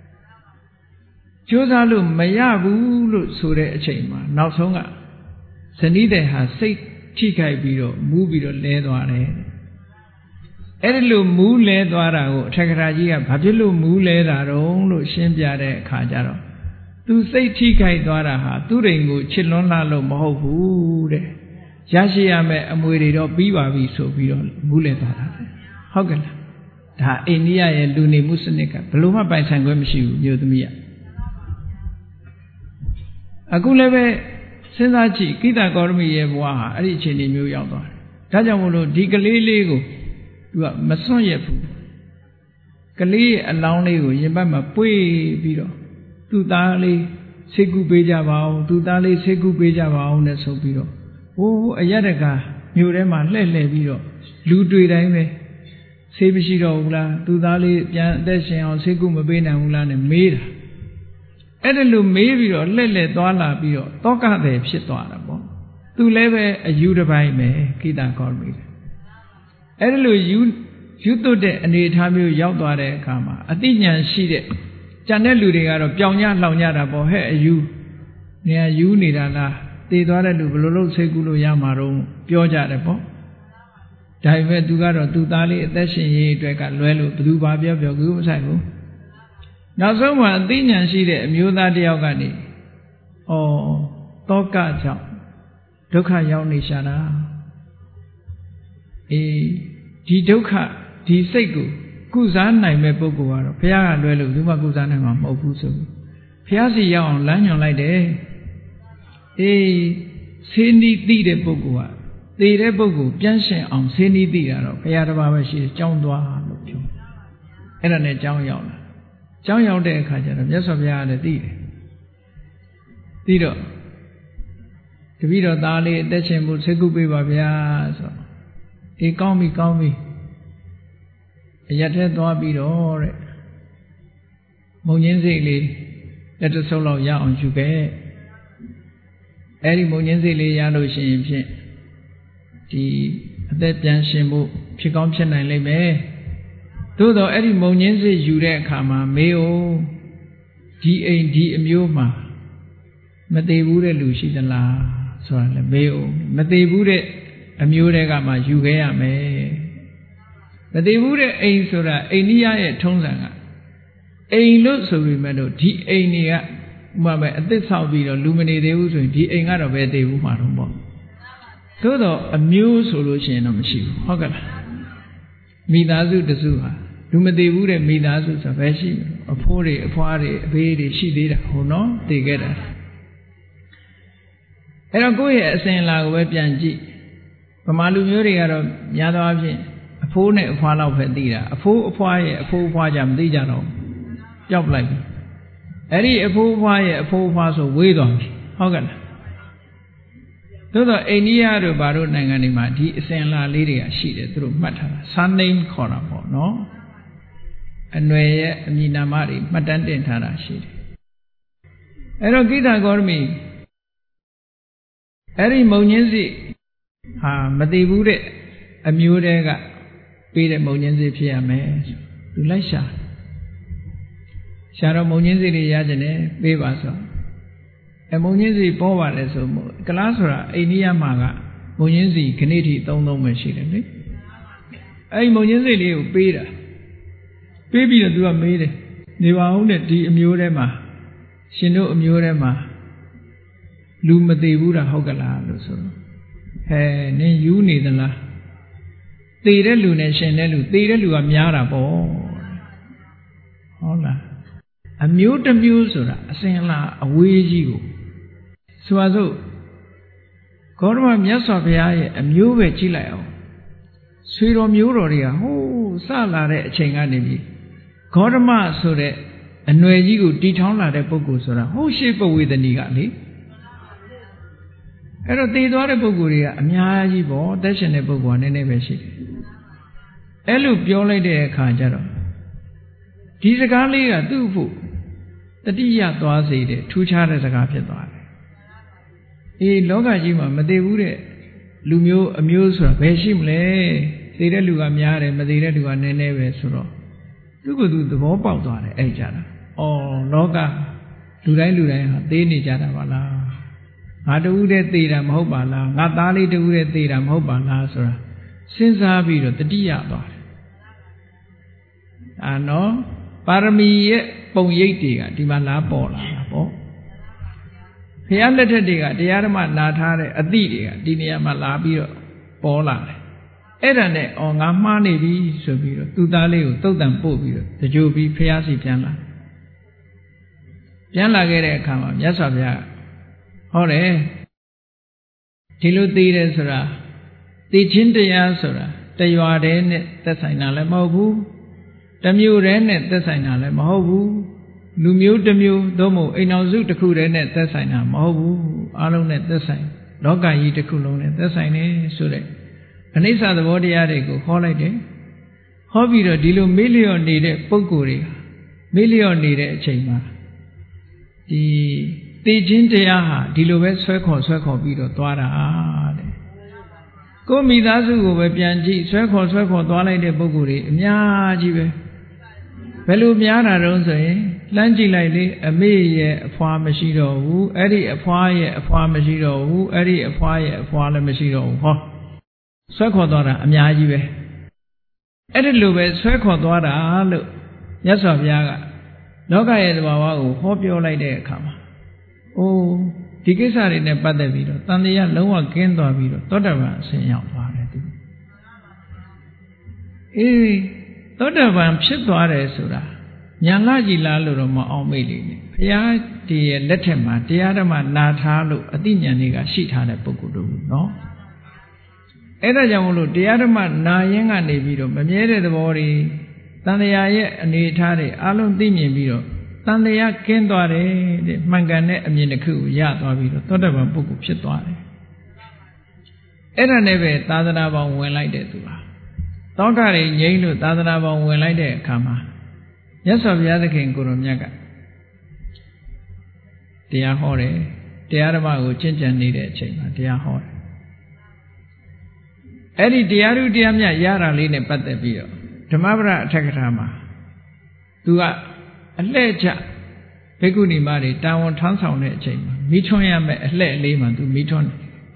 Josa look Mayabu look so a chamber, now songa. Sanida has 6 chikai below, move below leather. Edilu moo leather, Chakaraji, Papilu moo leather, look Shimbiade Kajaro. 2 say chikai dwara, 2 ringo, Chilona lo mohu. Yashiame and waited up Biwa so below Muleta. Hoggle. Ta India and Luni Musanika, Paloma by Sangwemshu, Yodmia. Aguleve Senachi, Kita Gormi Ewa, Arichin in New York. Tajamulo, Digalego, you are Masoyefu. Kali and Launego, Yabama Pui Biro. 2 Dali, Seku Beja Vow, 2 Dali Seku Beja Vow, Neso Biro. Oh, a Yadaka, Nurema, Lele Biro. Ludu Dame. Sebishiro Ula, Dudali, Dashing on Seku Mabina Ulan and Mira. Edilu maybe or Lele Dwala Bio, Toka de Shitwanabo. 2 leve a Udabai me, Kita called me. Edilu, you do de and it have you Yaudare Kama, Athenian sheet. Janelu of Pyongyang Launyara Bohe, you near you Nidana, they do Lulu Segulu Yamaro, Pioja Repo. Dive to God or 2 Dali, Dashin ye, Draka, Luelu, Blue Babia, Yogu, Sago. Now someone think and see the Muda Diogani. Oh, Toka Chao, Doka Yoni Shana. Di Doka, Di Segu, Kuzan, Nime Boguaro, Pia, Luelu, Duma Kuzan, and Mobusu. Piazzi Yon, Lanyon like day. Cindy Dide Bogua. The Rebogu, Janshin on Sini Dia, Payadabashi, John Dua, and a John Yon. John Yon de Kajan, yes of Yada Dide. Dido. The video Dali, Dachimbu, Segubi Babia. He call me. Yet Dua Bido. Munyanzili, let us solo ya on Juke. Eri Munyanzili Yano Shin. That Janshimbo, Chicomchen and Leme. Todo Eddie Monyense Jure Kama, Meo, D.A.D. Amuma. Mate Bude Lucy the La, so Meo, Mate Bude Amurega Jugea me. Mate Bude A. Sora, Ania Tonzanga. A. Lot so remember D.A. Nia, Mama at this how be the Luminate D.A. out of a day Umarumbo. Todo a new solution of Shiv. Hogala Midazu the Zuha. Dumade would have Midazu Saveshi, a pori, a party, a baby, she did, who no, they get us. And I'll go here saying like Webianji. Pamalu Muri out of Yadavi, a ဖိုးနဲ့အဖွားလောက်ပဲသိတာအဖိုးအဖွားရဲ့အဖိုးအဖွားကြမသိကြတော့ပျောက်လိုက်ပြီအဲ့ဒီအဖိုးအဖွားရဲ့အဖိုးအဖွားဆိုဝေးသွားပြီဟုတ်ကဲ့လားသို့တော့အိန္ဒိယတို့ဘာတို့နိုင်ငံတွေမှာဒီအစဉ်အလာလေးတွေကရှိတယ်သူတို့မှတ်ထားတာစာနိမ်ခေါ်တာပေါ့နော်အနွယ်ရဲ့အမည်နာမတွေမှတ်တမ်းတင်ထားတာရှိတယ်အဲ့တော့ကိတ္တဂေါတမီအဲ့ဒီမုံညင်းစီဟာမသိဘူးတဲ့အမျိုးတည်းကပေးတဲ့မုံညင်းစီဖြစ်ရမယ်သူလိုက်ရှာတော့မုံညင်းစီတွေရကြတယ်ပေးပါဆိုအမုံညင်းစီပေါ်ပါတယ်ဆိုကလားဆိုတာအိန္ဒိယမှာကမုံညင်းစီခဏထိသုံးပဲရှိတယ်လေအဲ့ဒီမုံညင်းစီလေးကိုပေးတာပေးပြီးတော့သူကမေးတယ်နေပါဦးနဲ့ဒီအမျိုးထဲမှာရှင်တို့အမျိုးထဲမှာလူမသေးဘူးတာဟုတ်ကလားလို့ဆိုတော့ဟဲနင်းယူနေသလားသေတဲ့လူနဲ့ရှင်တဲ့လူသေတဲ့လူကများတာပေါ့ဟုတ်လားအမျိုးတစ်မျိုးဆိုတာအစဉ်အလာအဝေးကြီးကိုဆိုပါစို့ဂေါတမမြတ်စွာဘုရားရဲ့အမျိုးပဲကြည့်လိုက်အောင်ဆွေတော်မျိုးတော်တွေကဟိုးစလာတဲ့အချိန်ကနေပြီးဂေါတမဆိုတဲ့အနွယ်ကြီးကိုတီထောင်လာတဲ့ပုဂ္ဂိုလ်ဆိုတာဟိုးရှေးပဝေသနီကလေအဲ့တော့တည်သွားတဲ့ပုဂ္ဂိုလ်တွေကအများကြီးပေါ့တက်ရှင်တဲ့ပုဂ္ဂိုလ်ကနည်းနည်းပဲရှိတယ်အဲ့လိုပြောလိုက်တဲ့အခါကျတော့ဒီစကားလေးကသူ့ဖို့တတိယသွားစေတဲ့ထူးခြားတဲ့စကားဖြစ်သွားတယ်အေးလောကကြီးမှာမတည်ဘူးတဲ့လူမျိုးအမျိုးဆိုတာဘယ်ရှိမလဲသိတဲ့လူကများတယ်မသိတဲ့လူကနည်းနည်းပဲဆိုတော့သူကသူသဘောပေါက်သွားတယ်အဲ့ကြတာအော်လောကလူတိုင်းဟာသိနေကြတာပါလားငါတူတဲ့သိတာမဟုတ်ပါလားငါသားလေးတူတဲ့သိတာမဟုတ်ပါလားဆိုတာစဉ်းစားပြီးတော့တတိယသွားတယ်နော်ပါရမီရဲ့ပုံရိပ်တွေကဒီမှာလာပေါ်လာတာပေါ့ဘုရားလက်ထက်တွေကတရားဓမ္မနာထားတဲ့အသည့်တွေကဒီနေရာမှာလာပြီးတော့ပေါ်လာတယ်အဲ့ဒါနဲ့ငါမှားနေပြီဆိုပြီးတော့သူ့သားလေးကိုသုတ်တံပို့ပြီးတော့တကြိုပြီးဘုရားစီပြန်လာခဲ့တဲ့အခါမှာမြတ်စွာဘုရားဟောတယ်ဒီလိုသိတယ်ဆိုတာသိချင်းတရားဆိုတာတရွာတည်းနဲ့သက်ဆိုင်တာလည်းမဟုတ်ဘူးတမျိုးတည်းနဲ့သက်ဆိုင်တာလည်းမဟုတ်ဘူးလူမျိုးတစ်မျိုးသို့မဟုတ်အိမ်တော်စုတစ်ခုတည်းနဲ့သက်ဆိုင်တာမဟုတ်ဘူးအားလုံးနဲ့သက်ဆိုင်လောကကြီးတစ်ခုလုံးနဲ့သက်ဆိုင်နေဆိုတဲ့အနိစ္စသဘောတရားတွေကိုဟောလိုက်တယ်ဟောပြီးတော့ဒီလိုမေ့လျော့နေတဲ့ပုဂ္ဂိုလ်တွေမေ့လျော့နေတဲ့အချိန်မှာဒီသိချင်းတရားဟာဒီလိုပဲဆွဲခေါ်ပြီးတော့သွားတာတဲ့ကိုမိသားစုကိုပဲပြန်ကြည့်ဆွဲခေါ်သွားလိုက်တဲ့ပုဂ္ဂိုလ်တွေအများကြီးပဲဘယ်လိုများတာတုံးဆိုရင်လှမ်းကြည့်လိုက်လေအမေရဲ့အဖွာမရှိတော့ဘူးအဲ့ဒီအဖွာရဲ့အဖွာမရှိတော့ဘူးအဲ့ဒီအဖွာရဲ့အဖွာလည်းမရှိတော့ဘူးဟောဆွဲခေါ်သွားတာအများကြီးပဲအဲ့ဒီလိုပဲဆွဲခေါ်သွားတာလို့မြတ်စွာဘုရားကလောကရဲ့သဘာဝကိုဟောပြောလိုက်တဲ့အခါမှာအိုးဒီကိစ္စတွေနဲ့ပတ်သက်ပြီးတော့တန်တရားလုံးဝကင်းသွားပြီးတော့သောတာပန်အစဉ်ရောက်သွားတယ်သူအေးသောတာပန်ဖြစ်သွားတယ်ဆိုတာညာလကြီးလားလို့တော့မအောင်မေ့လိမ့်မယ်ဘုရားဒီရဲ့လက်ထက်မှာတရားဓမ္မနာထားလို့အသိဉာဏ်တွေကရှိထားတဲ့ပုဂ္ဂိုလ်တို့နော်အဲ့ဒါကြောင့်မလို့တရားဓမ္မနာရင်ကနေပြီးတော့မမြဲတဲ့သဘောတွေတန်တရားရဲ့အနေအထားတွေအလုံးသိမြင်ပြီးတော့တန်တရားကင်းသွားတယ်တဲ့မှန်ကန်တဲ့အမြင်တစ်ခုကိုရသွားပြီးတော့သောတာပန်ပုဂ္ဂိုလ်ဖြစ်သွားတယ်အဲ့ဒါနဲ့ပဲသာသနာပေါင်းဝင်လိုက်တဲ့သူဟာတောကတွေငြိမ့်လို့သာသနာပေါင်းဝင်လိုက်တဲ့အခါမှာမြတ်စွာဘုရားသခင်ကိုရောမြတ်ကတရားဟောတယ်တရားဓမ္မကိုကျင့်ကြံနေတဲ့အချိန်မှာတရားဟောတယ်အဲ့ဒီတရားဓုတရားမြတ်ရတာလေးနဲ့ပတ်သက်ပြီးတော့ဓမ္မပဒအထက်ကထာမှာသူကအလှဲ့ချဘိက္ခုနီမတွေတာဝန်ထမ်းဆောင်တဲ့အချိန်မှာမိထွန်းရမယ်အလှဲ့လေးမှာသူမိထွန်း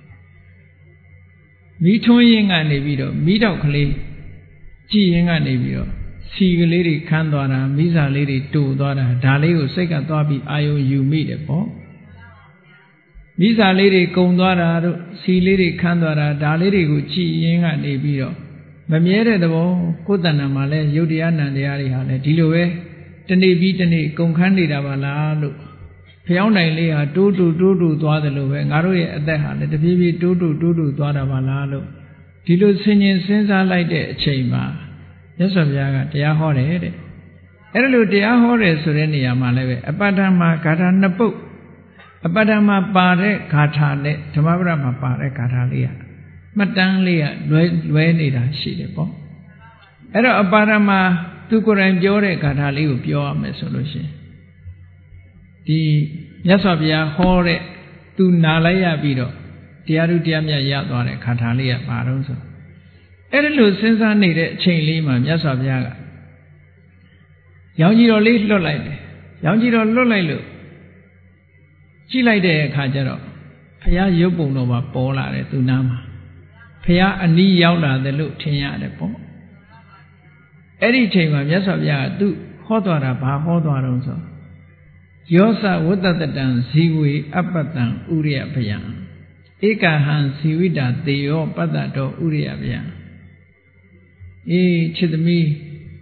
ရင်းကနေပြီးတော့မိတော့ကလေးကြည်ရင်းကနေပြီးတော့စီကလေးတွေခန်းသွားတာမိစာလေးတွေတူသွားတာဒါလေးကိုစိတ်ကသွားပြီးအာယုံယူမိတယ်ပေါ့မိစာလေးတွေကုံသွားတာတို့စီလေးတွေခန်းသွားတာဒါလေးတွေကိုကြည်ရင်းကနေပြီးတော့မမြဲတဲ့သဘောကိုယ်တဏ္ဍာမှာလဲယုတ်တရားနံတရားတွေဟာလဲဒီလိုပဲတနေ့ပြီးတနေ့ကုန်ခန်းနေတာပါလားလို့ဖျောင်းနိုင်လေးဟာတိုးတူသွားတယ်လို့ပဲငါတို့ရဲ့အသက်ဟာလည်းတပြေးပြေးတိုးတူသွားတာပါလားလို့ဒီလိုဆင်ញင်စဉ်းစားလိုက်တဲ့အချိန်မှာမြတ်စွာဘုရားကတရားဟောတယ်တဲ့အဲ့လိုတရားဟောတယ်ဆိုတဲ့နေရာမှာလည်းပဲအပဋ္ဌာမှာဂါထာနှစ်ပုဒ်အပဋ္ဌာမှာပါတဲ့ဂါထာနဲ့ဓမ္မပဒမှာပါတဲ့ဂါထာလေးကမှတ်တမ်းလေးကလွဲနေတာရှိတယ်ပေါ့အဲ့တော့အပဋ္ဌာမှာသူကိုယ်တိုင်ပြောတဲ့ဂါထာလေးကိုပြောရမယ်ဆိုလို့ရှိရင်ဒီမြတ်စွာဘုရားဟောတဲ့သူနာလိုက်ရပြီးတော့တရားသူတရားမြတ်ရသွားတဲ့ဂါထာလေးကပါတော့ဆိုအဲ့ဒီလိုစဉ်းစားနေတဲ့အချိန်လေးမှာမြတ်စွာဘုရားကရောင်ကြီးတော်လေးလွတ်လိုက်တယ်ရောင်ကြီးတော်လွတ်လိုက်လို့ကြည့်လိုက်တဲ့အခါကျတော့ဘုရားရုပ်ပုံတော်မှာပေါ်လာတယ်သူနာမှာဘုရားအနီးရောက်လာတယ်လို့ထင်ရတယ်ပေါ့အဲ့ဒီအချိန်မှာမြတ်စွာဘုရားကသူဟောသွားတာဘာဟောသွားတော့ဆိုယောသဝတ္တတတံဇီဝေအပ္ပတံဥရိယဗယံဧကဟံဇီဝိတာတေယောပတ္တတောဥရိယဗယံအေးချစ်သမီး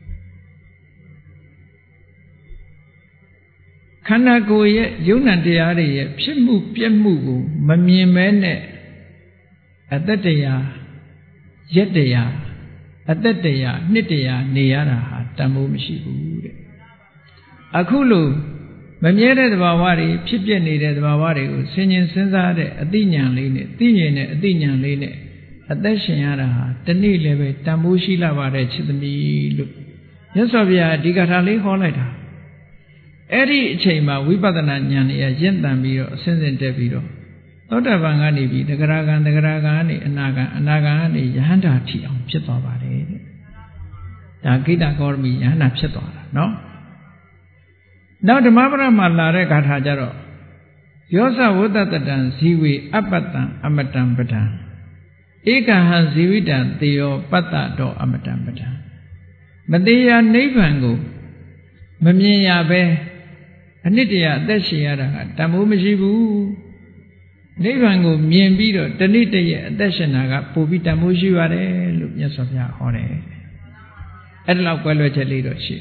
ခန္ဓာကိုယ်ရဲ့ယုံ nant တရားတွေရဲ့ဖြစ်မှုပြက်မှုကိုမမြင်မဲနဲ့အတ္တတရားရက်တရားအတ္တတရားနှစ်တရားနေရတာဟာတန်ဖိုးမရှိဘူးတဲ့အခုလို့မမြဲတဲ့သဘာဝတွေဖြစ်ပြနေတဲ့သဘာဝတွေကိုဆင်ញင်စဉ်းစားတဲ့အသိဉာဏ်လေးနဲ့သိမြင်တဲ့အသိဉာဏ်လေးနဲ့အသက်ရှင်ရတာဟာတနေ့လည်းပဲတန်ဖိုးရှိလာပါတယ်ချစ်သမီးလို့မြတ်စွာဘုရားဒီဂါထာလေးဟောလိုက်တာအဲ့ဒီအချိန်မှာဝိပဿနာဉာဏ်နဲ့ရင့်တန်ပြီးတော့အစဉ်စဉ်တက်ပြီးတော့သောတာပန်ကနေပြီးတဂရဂံကနေအနာဂံကနေယဟန္တာထီအောင်ဖြစ်သွားပါတယ်တဲ့ဒါဂိတဂေါရမီယဟန္တာဖြစ်သွားတာနော်နောက်ဓမ္မပဒမှာလာတဲ့ဂါထာကြတော့ယောသဝတ္တတတံဇီဝေအပ္ပတံအမတံပဒံဧကဟံဇီဝိတံတေယောပတ္တတောအမတံပဒံမတရားနိဗ္ဗာန်ကိုမမြင်ရပဲအနှစ်တရာအသက်ရှင်ရတာကတန်ဖိုးမရှိဘူးနိဗ္ဗာန်ကိုမြင်ပြီးတော့တဏိတရဲ့အသက်ရှင်တာကပိုပြီးတန်ဖိုးရှိပါတယ်လို့မြတ်စွာဘုရားဟောတယ်အဲ့ဒါလောက်ကွဲလွဲချက်လေးတော့ရှိ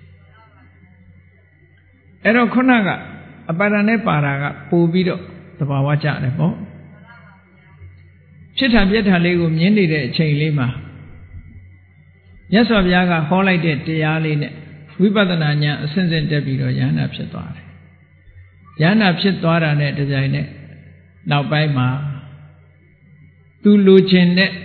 အဲ့တော့ခုနကအပါဒဏ်နဲ့ပါတာကပိုပြီးတော့သဘာဝကျတယ်ပေါ့ဖြစ်တာပြက်တာလေးကိုမြင်နေတဲ့အချိန်လေးမှာမြတ်စွာဘုရားကဟောလိုက်တဲ့တရားလေးနဲ့ဝိပဿနာဉာဏ်အစဉ်စဉ်တက်ပြီးတော့ယန္တာဖြစ်သွားတယ်ယန္တာဖြစ်သွားတာနဲ့တပြိုင်နက်နောက်ပိုင်းမှာသူလိုချင်တဲ့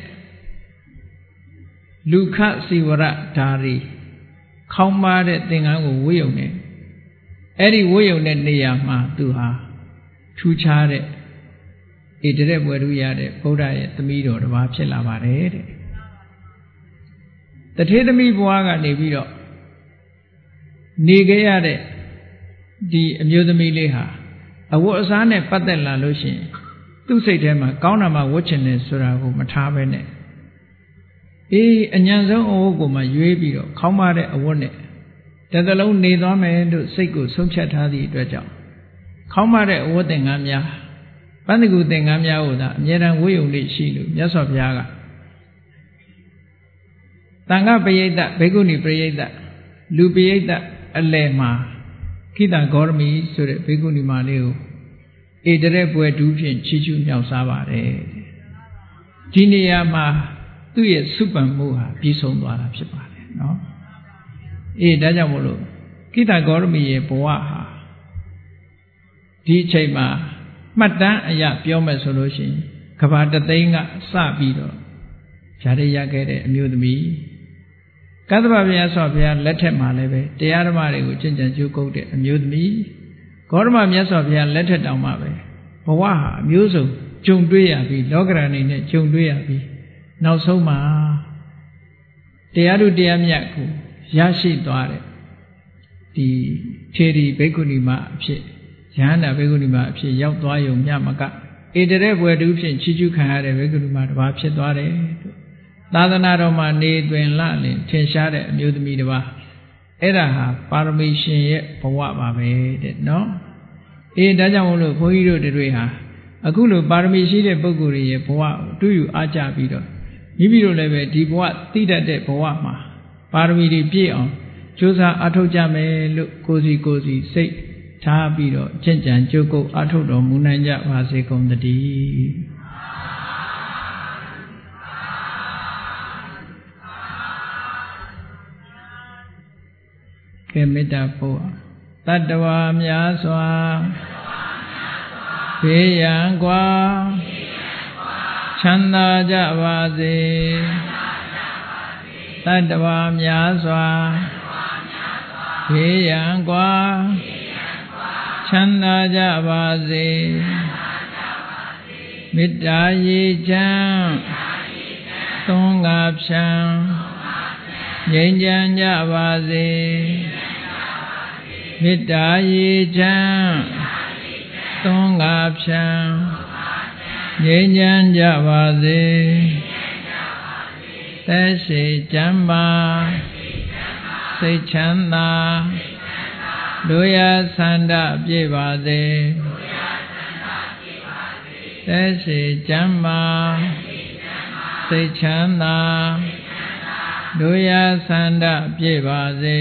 လူခစီဝရဓာရီခေါင်းမာတဲ့သင်္ကန်းကိုဝတ်ယုံနေအဲ့ဒီဝတ်ယုံတဲ့နေရာမှာသူဟာထူးခြားတဲ့ဣတရက်ဘွယ်ထူးရတဲ့ဘုရားရဲ့သမီးတော်တစ်ပါးဖြစ်လာပါတယ်တဲ့တထေသမီးဘွားကနေပြီးတော့နေခဲ့ရတဲ့ဒီအမျိုးသမီးလေးဟာအဝတ်အစားနဲ့ပတ်သက်လာလို့ရှိရင်သူ့စိတ်ထဲမှာကောင်းတာမှဝတ်ချင်တယ်ဆိုတာကိုမထားဘဲနဲ့အေးအညံဆုံးအဝတ်ကိုမှရွေးပြီးတော့ခေါင်းမာတဲ့အဝတ်နဲ့တစ်သလုံးနေသွားမယ်လို့စိတ်ကိုဆုံးဖြတ်ထားသည့်အတွက်ကြောင့်ခေါင်းမာတဲ့အဝတ်သင်္ကန်းများပန်းတကူသင်္ကန်းများကိုသာအမြဲတမ်းဝတ်ယုံနေရှိလို့မြတ်စွာဘုရားကသံဃပရိသတ်ဘေကုဏီပရိသတ်လူပရိသတ်အလယ်မှာခိတဂေါရမီဆိုတဲ့ဘေကုဏီမလေးကိုဧတရက်ပွဲဒူးဖြင့်ချီးကျူးမြောက်စားပါတယ်ဒီနေရာမှာသူ့ရဲ့စုပန်မှုဟာပြီးဆုံးသွားတာဖြစ်ပါတယ်နော်အေးဒါကြောင့်မို့လို့ခိတဂေါရမီရဲ့ဘဝဟာဒီအချိန်မှာမှတ်တမ်းအရာပြောမယ်ဆိုလို့ရှိရင်ကဘာတသိန်းကစပြီးတော့ဖြာရရခဲ့တဲ့အမျိုးသမီးကသဗ္ဗဘုရားဆောဘုရားလက်ထက်မှာလည်းပဲတရားဓမ္မတွေကိုကျင့်ကြံကြိုးကုပ်တဲ့အမျိုးသမီးဂေါရမမြတ်စွာဘုရားလက်ထက်တောင်မှပဲဘဝဟာအမျိုးစုံကြုံတွေ့ရပြီးလောကရဏီနဲ့ကြုံတွေ့ရပြီးနောက်ဆုံးမှာတရားတို့တရားမြတ်ကိုရရှိသွားတဲ့ဒီထေရီဘိက္ခုနီမအဖြစ်ယဟန္တာဘိက္ခုနီမအဖြစ်ရောက်သွားရုံမျှမကဧတရက်ဘွယ်တူဖြင့်ချီးကျူးခံရတဲ့ဘိက္ခုနီမတစ်ပါးဖြစ်သွားတယ်သာသနာတော်မှာနေတွင်လလင်ထင်ရှားတဲ့အမျိုးသမီးတစ်ပါးအဲ့ဒါဟာပါရမီရှင်ရဲ့ဘဝပါပဲတဲ့နော်အေးဒါကြောင့်မို့လို့ဘုန်းကြီးတို့တွေဟာအခုလိုပါရမီရှိတဲ့ပုဂ္ဂိုလ်တွေရဲ့ဘဝကိုတူယူအားကြပြီးတော့မိမိတို့လည်းပဲဒီဘဝသိတတ်တဲ့ဘဝမှာပါရမီတွေပြည့်အောင်ကြိုးစားအားထုတ်ကြမယ်လို့ကိုယ်စီစိတ်ထားပြီးတော့ကျင့်ကြံကြိုးကုပ်အားထုတ်တော်မူနိုင်ကြပါစေကုန်သတည်းကေမေတ္တာပို့တတ္တဝါများစွာဘေးရန်ကွာချမ်းသာကြပါစေတတ္တဝါများစွာဘေးရန်ကွာချမ်းသာကြပါစေမေတ္တာရေချမ်းသွန်ကားဖြံငြိမ်းချမ်းကြပါစေမေတ္တာရေချမ်းသွန်ကားဖြံငြိမ်းချမ်းကြပါစေသက်ရှိကျမ်းမာစိတ်ချမ်းသာလူရဆန္ဒပြည့်ပါစေသက်ရှိကျမ်းမာစိတ်ချမ်းသာလူရဆန္ဒပြည့်ပါစေ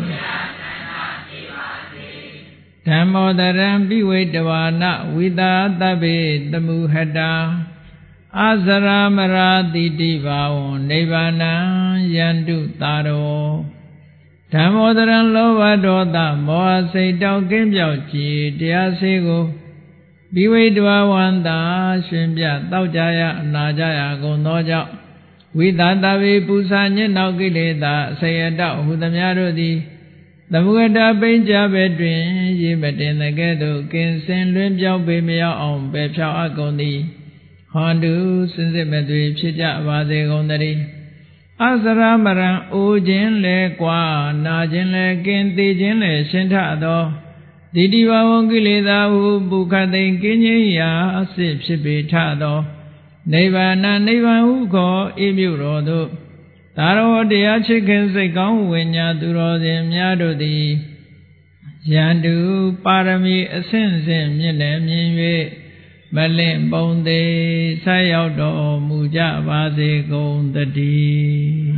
ဓမ္မောတရံပိဝိတဝါနဝိသာတဗ္ဗေတမုဟတာအာဇရာမရာတိတိဘာဝံနိဗ္ဗာနံယန္တုတာရောဓမ္မောတရံလောဘဒေါသမောဟစိတ်တောက်ကင်းပြောက်ကြည်တရားစေကိုပိဝိတဝဝန္တာရှင်ပြတောက်ကြရအနာကြရကုန်သောကြောင့်ဝိသတဗေပူဇာညစ်နောက်ကိလေသာအစရတောဟုသမျှတို့သည်သမုဂတပိဉ္ကြဘဲတွင်ရေမတင်တဲ့ကဲ့သို့ကင်းစင်လွင်ပြောင်းပေမရောက်အောင်ပယ်ဖြောက်အပ်ကုန်သည်ဟောတုစင်စစ်မသွေဖြစ်ကြပါစေကုန်သတည်းအစရမရံအိုခြင်းလဲကွာနာခြင်းလဲကင်းသေးခြင်းလဲရှင်းထသောတိတိဘဝကိလေသာဟုပုခသိင်ကင်းခြင်းရာအစစ်ဖြစ်ပေထသောနိဗ္ဗာန်နိဗ္ဗာန်ဟုခေါ်ဤမြို့တော်သို့သာရောတရားချစ်ခင်စိတ်ကောင်းဝိညာသူတော်စင်များတို့သည်ယန္တုပါရမီအဆင့်ဆင့်မြင့်လည်းမြင်၍မလင့်ပုံသေးဆက်ရောက်တော်မူကြပါစေကုန်သတည်း